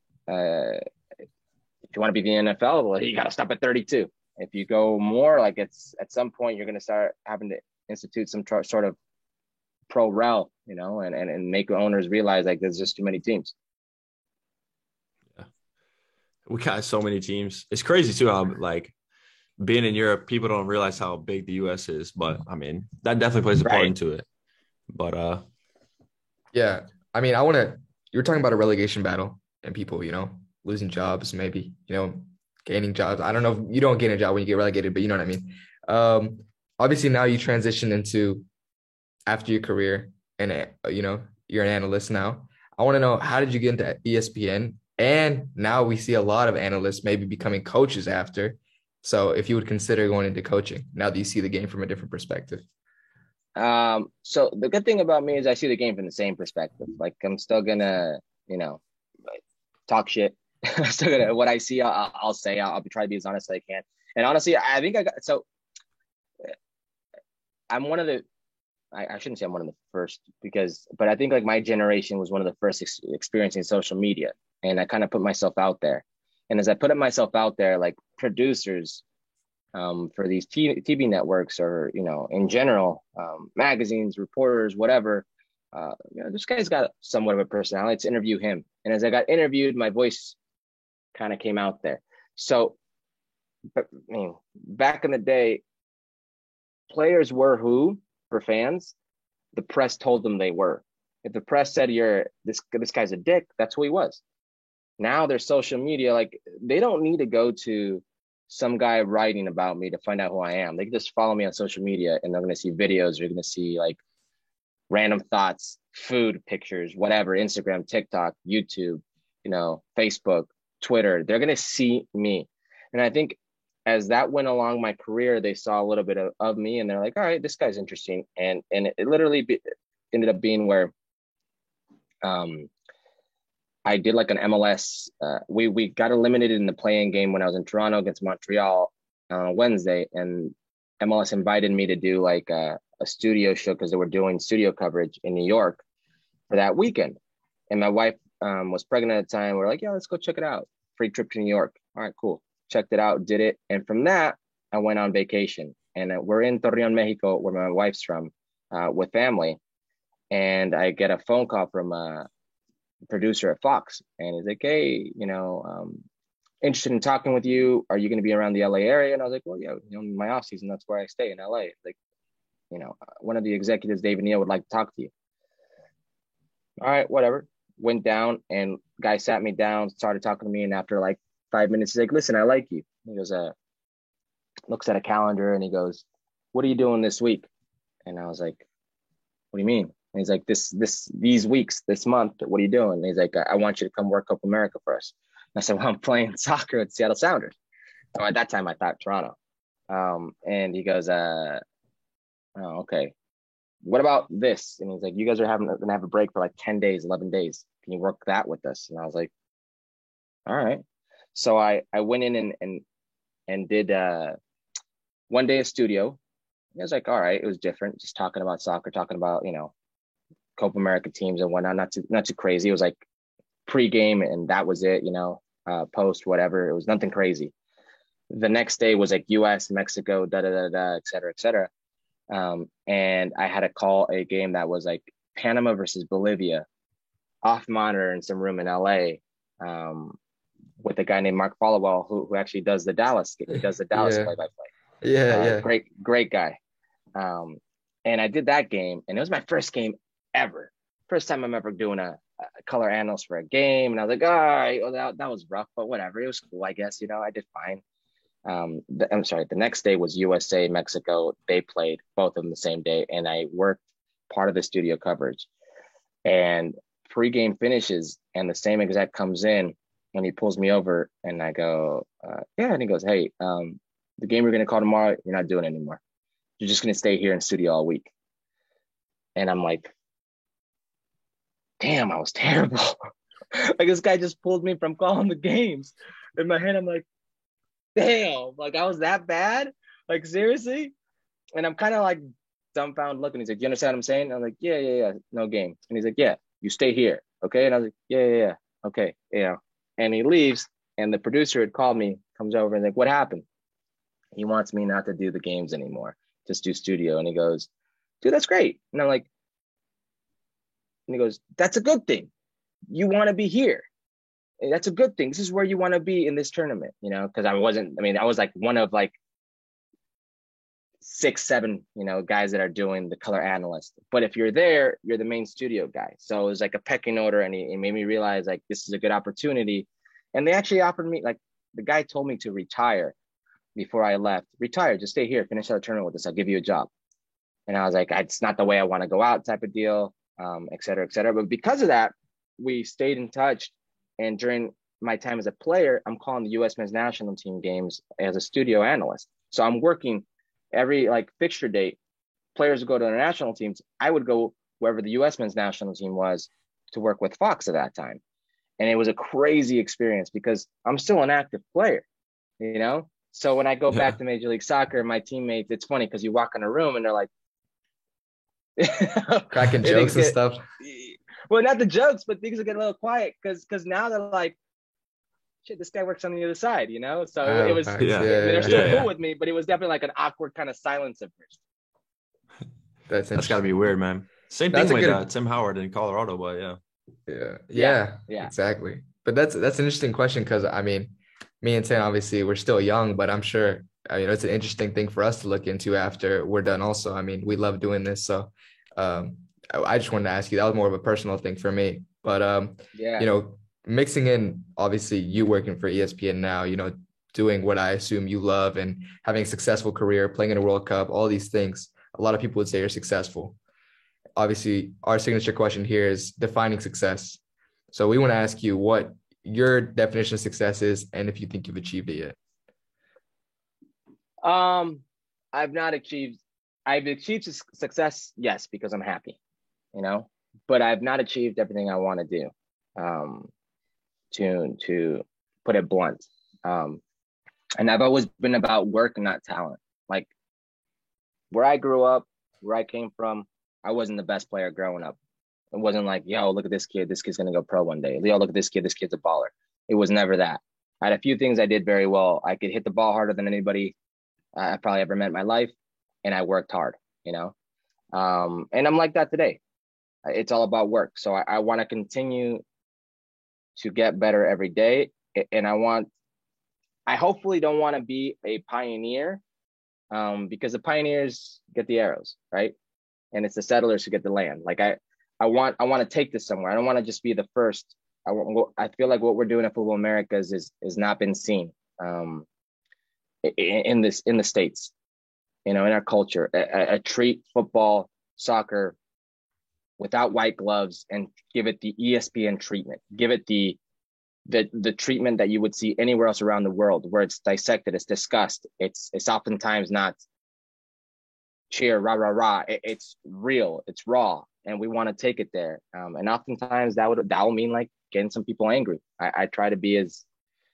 you want to be the NFL, well, you got to stop at 32. If you go more, like it's at some point you're going to start having to institute some sort of pro rel, and make owners realize like there's just too many teams. Yeah, we got so many teams. It's crazy too how like being in Europe, people don't realize how big the US is, but I mean that definitely plays a part into it. But yeah, I mean you're talking about a relegation battle and people, losing jobs, maybe, gaining jobs. I don't know if you don't gain a job when you get relegated, but you know what I mean? Obviously now you transition into after your career and, you're an analyst now. I want to know, how did you get into ESPN? And now we see a lot of analysts maybe becoming coaches after. So if you would consider going into coaching, now that you see the game from a different perspective. So the good thing about me is I see the game from the same perspective. Like I'm still gonna, talk shit. I'm still gonna, what I see, I'll say. I'll try to be as honest as I can. And honestly, I think I'm one of the, I shouldn't say I'm one of the first but I think like my generation was one of the first experiencing social media, and I kind of put myself out there. And as I put myself out there, like producers for these TV networks or, in general, magazines, reporters, whatever, this guy's got somewhat of a personality. Let's interview him. And as I got interviewed, my voice kind of came out there. So, back in the day, players were who, for fans, the press told them they were. If the press said this guy's a dick, that's who he was. Now there's social media, like they don't need to go to some guy writing about me to find out who I am. They can just follow me on social media and they're going to see videos. They're going to see like random thoughts, food pictures, whatever, Instagram, TikTok, YouTube, Facebook, Twitter. They're going to see me. And I think as that went along my career, they saw a little bit of me and they're like, all right, this guy's interesting. And it literally ended up being where I did like an MLS. We got eliminated in the play-in game when I was in Toronto against Montreal on Wednesday, and MLS invited me to do like a studio show because they were doing studio coverage in New York for that weekend. And my wife was pregnant at the time. We're like, yeah, let's go check it out. Free trip to New York. All right, cool. Checked it out, did it. And from that, I went on vacation. And we're in Torreon, Mexico, where my wife's from, with family. And I get a phone call from a producer at Fox. And he's like, hey, interested in talking with you. Are you going to be around the LA area? And I was like, well, yeah, my off season, that's where I stay in LA. Like, one of the executives, David Neal, would like to talk to you. All right, whatever. Went down and guy sat me down, started talking to me. And after like 5 minutes, he's like, listen, I like you. He goes, looks at a calendar and he goes, what are you doing this week? And I was like, what do you mean? And he's like, these weeks, this month, what are you doing? And he's like, I want you to come work Copa America for us. And I said, well, I'm playing soccer at Seattle Sounders. So at that time I thought Toronto. And he goes, Oh, okay. What about this? And he's like, you guys are gonna have a break for like 10 days, 11 days. Can you work that with us? And I was like, all right. So I went in and did 1 day of studio. I was like, all right, it was different. Just talking about soccer, talking about, Copa America teams and whatnot. Not too crazy. It was like pre-game and that was it, post, whatever. It was nothing crazy. The next day was like US, Mexico, et cetera, et cetera. And I had to call a game that was like Panama versus Bolivia off monitor in some room in LA with a guy named Mark Followell who actually does the Dallas. He does the Dallas play-by-play. Yeah. Great guy. And I did that game, and it was my first game ever. First time I'm ever doing a color analyst for a game. And I was like, all right, well, that was rough, but whatever. It was cool, I guess. I did fine. I'm sorry, the next day was USA, Mexico. They played both of them the same day, and I worked part of the studio coverage. And pre-game finishes, and the same exec comes in, and he pulls me over, and I go, yeah. And he goes, hey, the game we're going to call tomorrow, you're not doing it anymore. You're just going to stay here in studio all week. And I'm like, damn, I was terrible. Like, this guy just pulled me from calling the games. In my head, I'm like, damn, like I was that bad? Like, seriously? And I'm kind of like dumbfounded looking. He's like, you understand what I'm saying? I'm like, yeah, no game. And he's like, yeah, you stay here, okay? And I was like, yeah, okay, And he leaves, and the producer had called me, comes over and like, what happened? He wants me not to do the games anymore, just do studio. And he goes, dude, that's great. And I'm like, and he goes, that's a good thing. You want to be here. That's a good thing. This is where you want to be in this tournament, because I was like one of like 6, 7, guys that are doing the color analyst. But if you're there, you're the main studio guy. So it was like a pecking order, and he made me realize like this is a good opportunity. And they actually offered me, like, the guy told me to retire before I left. Retire, just stay here, finish out the tournament with us. I'll give you a job. And I was like, it's not the way I want to go out type of deal, et cetera, et cetera. But because of that, we stayed in touch. And during my time as a player, I'm calling the U.S. men's national team games as a studio analyst. So I'm working every like fixture date. Players would go to their national teams. I would go wherever the U.S. men's national team was to work with Fox at that time. And it was a crazy experience because I'm still an active player, So when I go back to Major League Soccer, my teammates, it's funny because you walk in a room and they're like, cracking jokes and stuff. Well, not the jokes, but things will get a little quiet because now they're like, shit, this guy works on the other side, So it was, they're still cool with me, but it was definitely like an awkward kind of silence at first. That's got to be weird, man. Same thing with Tim Howard in Colorado, but yeah, exactly. But that's an interesting question because me and Tim, obviously, we're still young, but I'm sure it's an interesting thing for us to look into after we're done. Also, we love doing this, so I just wanted to ask you. That was more of a personal thing for me, but mixing in obviously you working for ESPN now, doing what I assume you love and having a successful career, playing in a World Cup, all these things. A lot of people would say you're successful. Obviously, our signature question here is defining success. So we want to ask you what your definition of success is and if you think you've achieved it yet. I've achieved success, yes, because I'm happy, but I've not achieved everything I want to do, to put it blunt. And I've always been about work and not talent. Like where I grew up, where I came from, I wasn't the best player growing up. It wasn't like, yo, look at this kid. This kid's going to go pro one day. Yo, look at this kid. This kid's a baller. It was never that. I had a few things I did very well. I could hit the ball harder than anybody I probably ever met in my life. And I worked hard, and I'm like that today. It's all about work. So I want to continue to get better every day. And I hopefully don't want to be a pioneer, because the pioneers get the arrows, right? And it's the settlers who get the land. Like I want to take this somewhere. I don't want to just be the first. I feel like what we're doing at Football Americas is not been seen in the States, in our culture. A treat football, soccer without white gloves and give it the ESPN treatment. Give it the treatment that you would see anywhere else around the world, where it's dissected, it's discussed. It's oftentimes not cheer, rah, rah, rah. It's real, it's raw, and we want to take it there. And oftentimes that will mean like getting some people angry. I try to be as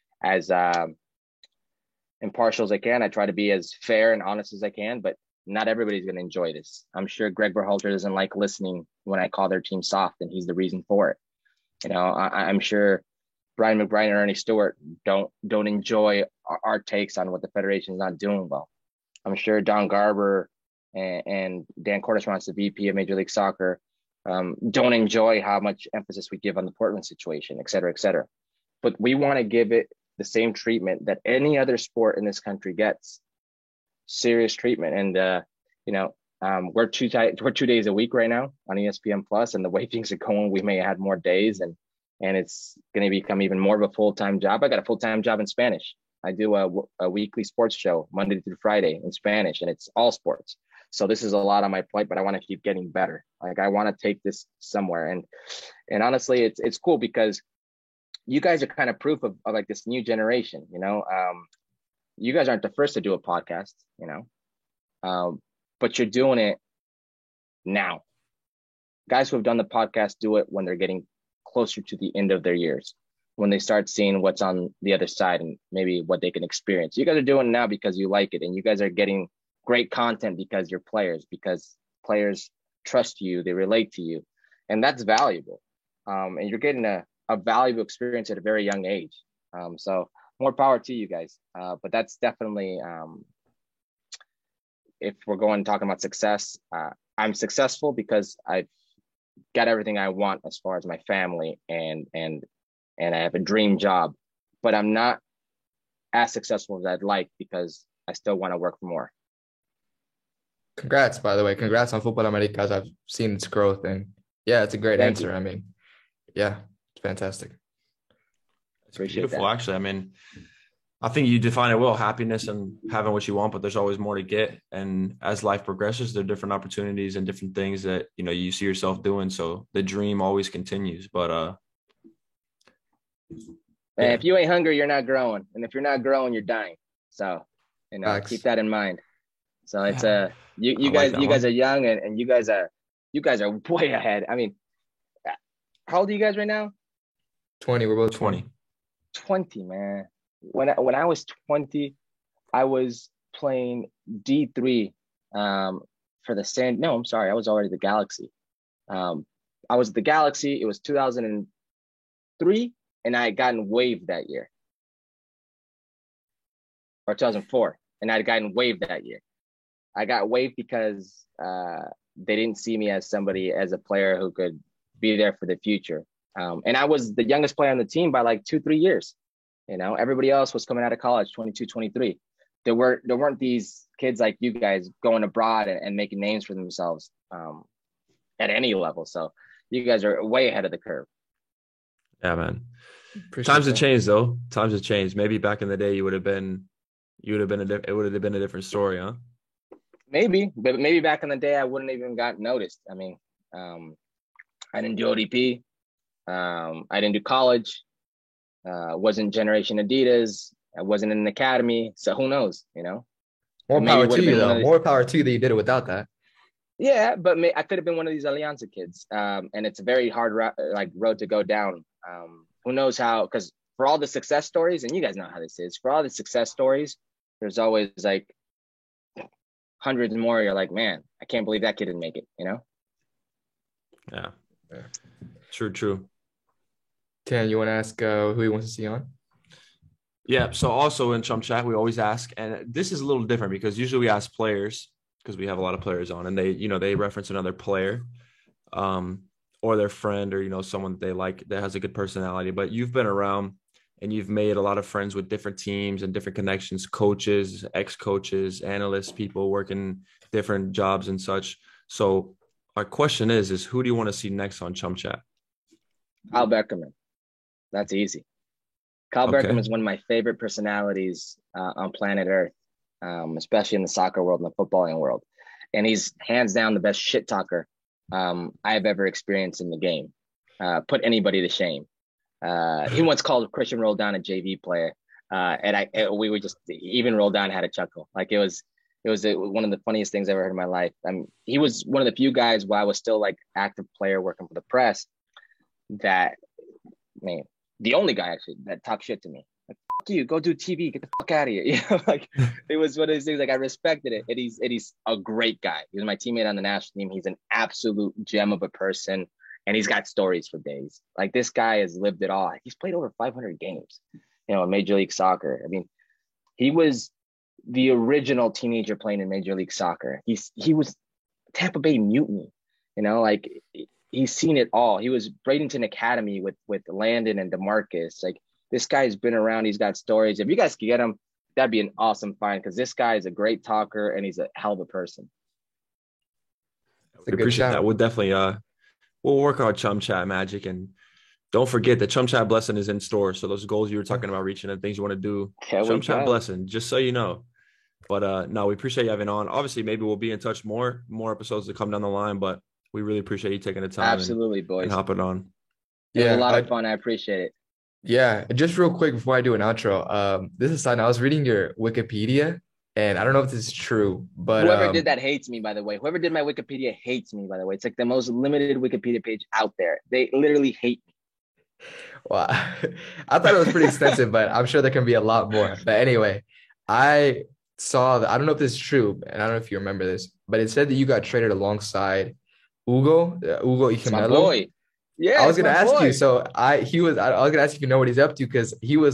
impartial as I can. I try to be as fair and honest as I can, but not everybody's going to enjoy this. I'm sure Greg Berhalter doesn't like listening when I call their team soft, and he's the reason for it. You know, I'm sure Brian McBride and Ernie Stewart don't enjoy our takes on what the federation is not doing well. I'm sure Don Garber and Dan Cordes, the VP of Major League Soccer, don't enjoy how much emphasis we give on the Portland situation, et cetera, et cetera. But we want to give it the same treatment that any other sport in this country gets. Serious treatment. And, we're 2 days a week right now on ESPN Plus, and the way things are going, we may add more days, and it's going to become even more of a full-time job. I got a full-time job in Spanish. I do a weekly sports show Monday through Friday in Spanish, and it's all sports. So this is a lot on my plate, but I want to keep getting better. Like, I want to take this somewhere. And honestly, it's cool because you guys are kind of proof of like this new generation, you guys aren't the first to do a podcast, but you're doing it now. Guys who have done the podcast do it when they're getting closer to the end of their years, when they start seeing what's on the other side and maybe what they can experience. You guys are doing it now because you like it, and you guys are getting great content because you're players, because players trust you, they relate to you, and that's valuable. And you're getting a valuable experience at a very young age. So more power to you guys. But that's definitely, if we're talking about success, I'm successful because I've got everything I want as far as my family and I have a dream job, but I'm not as successful as I'd like because I still want to work for more. Congrats, by the way. Congrats on Futbol Americas. I've seen its growth, and yeah, it's a great Thank answer. you. I mean, yeah, it's fantastic. It's beautiful, actually. I mean, I think you define it well, happiness and having what you want, but there's always more to get. And as life progresses, there are different opportunities and different things that, you see yourself doing. So the dream always continues. But and if you ain't hungry, you're not growing. And if you're not growing, you're dying. So, keep that in mind. So it's you guys are young, and you guys are way ahead. I mean, how old are you guys right now? 20. We're both 20. 20, man. When I was 20, I was playing D3 for the No, I'm sorry. I was already the Galaxy. I was the Galaxy. It was 2003, and I had gotten waived that year. Or 2004, and I had gotten waived that year. I got waived because they didn't see me as a player who could be there for the future. And I was the youngest player on the team by like 2-3 years. Everybody else was coming out of college, 22, 23. There weren't these kids like you guys going abroad and making names for themselves at any level. So you guys are way ahead of the curve. Yeah, man. Times have changed, though. Times have changed. Maybe back in the day, it would have been a different story, huh? Maybe, but maybe back in the day, I wouldn't even got noticed. I mean, I didn't do ODP. I didn't do college. Wasn't Generation Adidas. I wasn't in an academy. So who knows, More power to you, though. More power to you that you did it without that. Yeah, but I could have been one of these Alianza kids. And it's a very hard road to go down. Who knows how, because for all the success stories, and you guys know how this is, for all the success stories, there's always like hundreds more. You're like, man, I can't believe that kid didn't make it, Yeah. True. Tan, you want to ask who he wants to see on? Yeah. So also in Chum Chat, we always ask, and this is a little different because usually we ask players because we have a lot of players on, and they reference another player, or their friend, or someone that they like that has a good personality. But you've been around and you've made a lot of friends with different teams and different connections, coaches, ex-coaches, analysts, people working different jobs and such. So our question is who do you want to see next on Chum Chat? Kyle Beckerman. That's easy. Kyle Beckerman is one of my favorite personalities on planet Earth, especially in the soccer world and the footballing world. And he's hands down the best shit talker I've ever experienced in the game. Put anybody to shame. He once called Christian Roldan a JV player. And we would just, even Roldan had a chuckle. Like it was it was one of the funniest things I ever heard in my life. I mean, he was one of the few guys while I was still like active player working for the press that, man, the only guy actually that talked shit to me. Like, fuck you, go do TV, get the fuck out of here. You know, like it was one of those things. Like I respected it, and he's a great guy. He was my teammate on the national team. He's an absolute gem of a person, and he's got stories for days. Like this guy has lived it all. He's played over 500 games, you know, in Major League Soccer. I mean, he was the original teenager playing in Major League Soccer. He was Tampa Bay Mutiny, you know, like he's seen it all. He was Bradenton Academy with Landon and DeMarcus. Like this guy's been around. He's got stories. If you guys could get him, that'd be an awesome find because this guy is a great talker and he's a hell of a person. We appreciate that. We'll definitely we'll work on Chum Chat Magic, and don't forget the Chum Chat Blessing is in store. So those goals you were talking about reaching and things you want to do, Chum Chat Blessing, just so you know. But no, we appreciate you having on. Obviously, maybe we'll be in touch more episodes to come down the line, but we really appreciate you taking the time. Absolutely, boys. And hopping on. It was a lot of fun. I appreciate it. Yeah. Just real quick before I do an outro, this is something I was reading your Wikipedia, and I don't know if this is true, but whoever did that hates me, by the way. Whoever did my Wikipedia hates me, by the way. It's like the most limited Wikipedia page out there. They literally hate me. Well, I thought it was pretty extensive, but I'm sure there can be a lot more. But anyway, I saw that, I don't know if this is true, and I don't know if you remember this, but it said that you got traded alongside Hugo Ichimelo. My boy. Yeah, I was gonna ask you. So I was gonna ask if you know what he's up to, because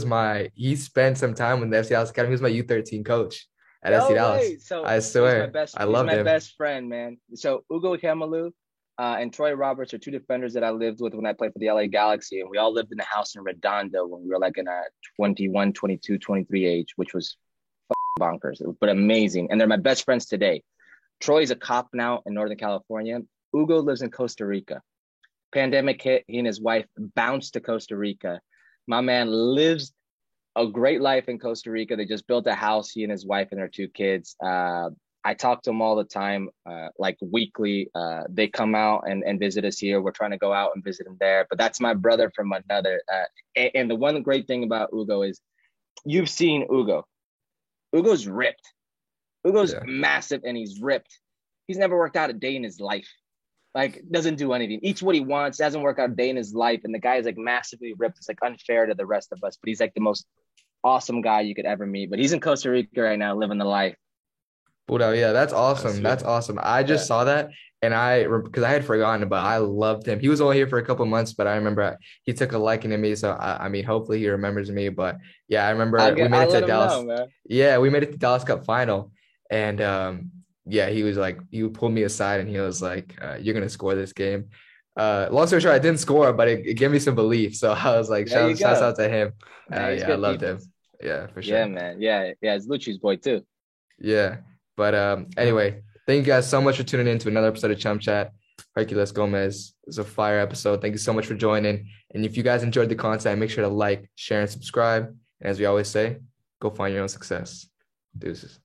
he spent some time with the FC Dallas Academy. He was my U13 coach at FC Dallas. So I swear, I love him. He's my best friend, man. So Hugo Ichimelo and Troy Roberts are two defenders that I lived with when I played for the LA Galaxy, and we all lived in a house in Redondo when we were like in a 21, 22, 23 age, which was bonkers, but amazing. And they're my best friends today. Troy's a cop now in Northern California. Hugo lives in Costa Rica. Pandemic hit, he and his wife bounced to Costa Rica. My man lives a great life in Costa Rica. They just built a house, he and his wife and their two kids. I talk to them all the time, like weekly. They come out and visit us here. We're trying to go out and visit them there. But that's my brother from another. And the one great thing about Hugo is you've seen Hugo. Hugo's ripped. Hugo's massive and he's ripped. He's never worked out a day in his life. Like, doesn't do anything. Eats what he wants, doesn't work out a day in his life. And the guy is like massively ripped. It's like unfair to the rest of us. But he's like the most awesome guy you could ever meet. But he's in Costa Rica right now living the life. Yeah, that's awesome. That's awesome. I just saw that, and because I had forgotten, but I loved him. He was only here for a couple of months, but I remember he took a liking to me. So I mean, hopefully he remembers me. But yeah, I remember we made it to Dallas. Yeah, we made it to Dallas Cup final, and yeah, he was like, he pulled me aside and he was like, "You're gonna score this game." Long story short, I didn't score, but it gave me some belief. So I was like, shouts out to him. Yeah, I loved him. Yeah, for sure. Yeah, man. Yeah, it's Lucci's boy too. Yeah. But anyway, thank you guys so much for tuning in to another episode of Chum Chat. Herculez Gomez is a fire episode. Thank you so much for joining. And if you guys enjoyed the content, make sure to like, share, and subscribe. And as we always say, go find your own success. Deuces.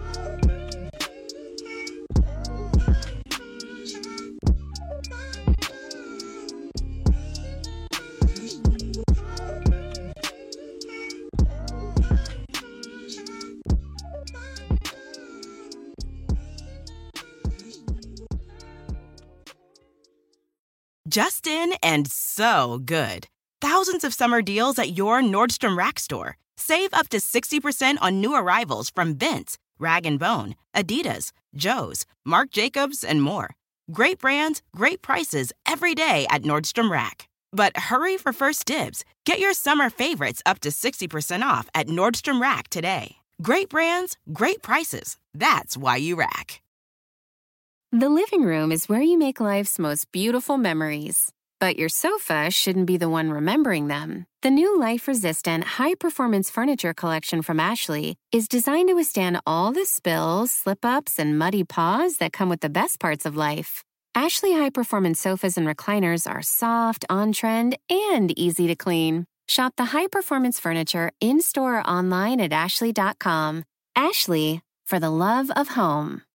Just in and so good. Thousands of summer deals at your Nordstrom Rack store. Save up to 60% on new arrivals from Vince, Rag & Bone, Adidas, Joe's, Marc Jacobs, and more. Great brands, great prices every day at Nordstrom Rack. But hurry for first dibs. Get your summer favorites up to 60% off at Nordstrom Rack today. Great brands, great prices. That's why you rack. The living room is where you make life's most beautiful memories. But your sofa shouldn't be the one remembering them. The new life-resistant, high-performance furniture collection from Ashley is designed to withstand all the spills, slip-ups, and muddy paws that come with the best parts of life. Ashley high-performance sofas and recliners are soft, on-trend, and easy to clean. Shop the high-performance furniture in-store or online at ashley.com. Ashley, for the love of home.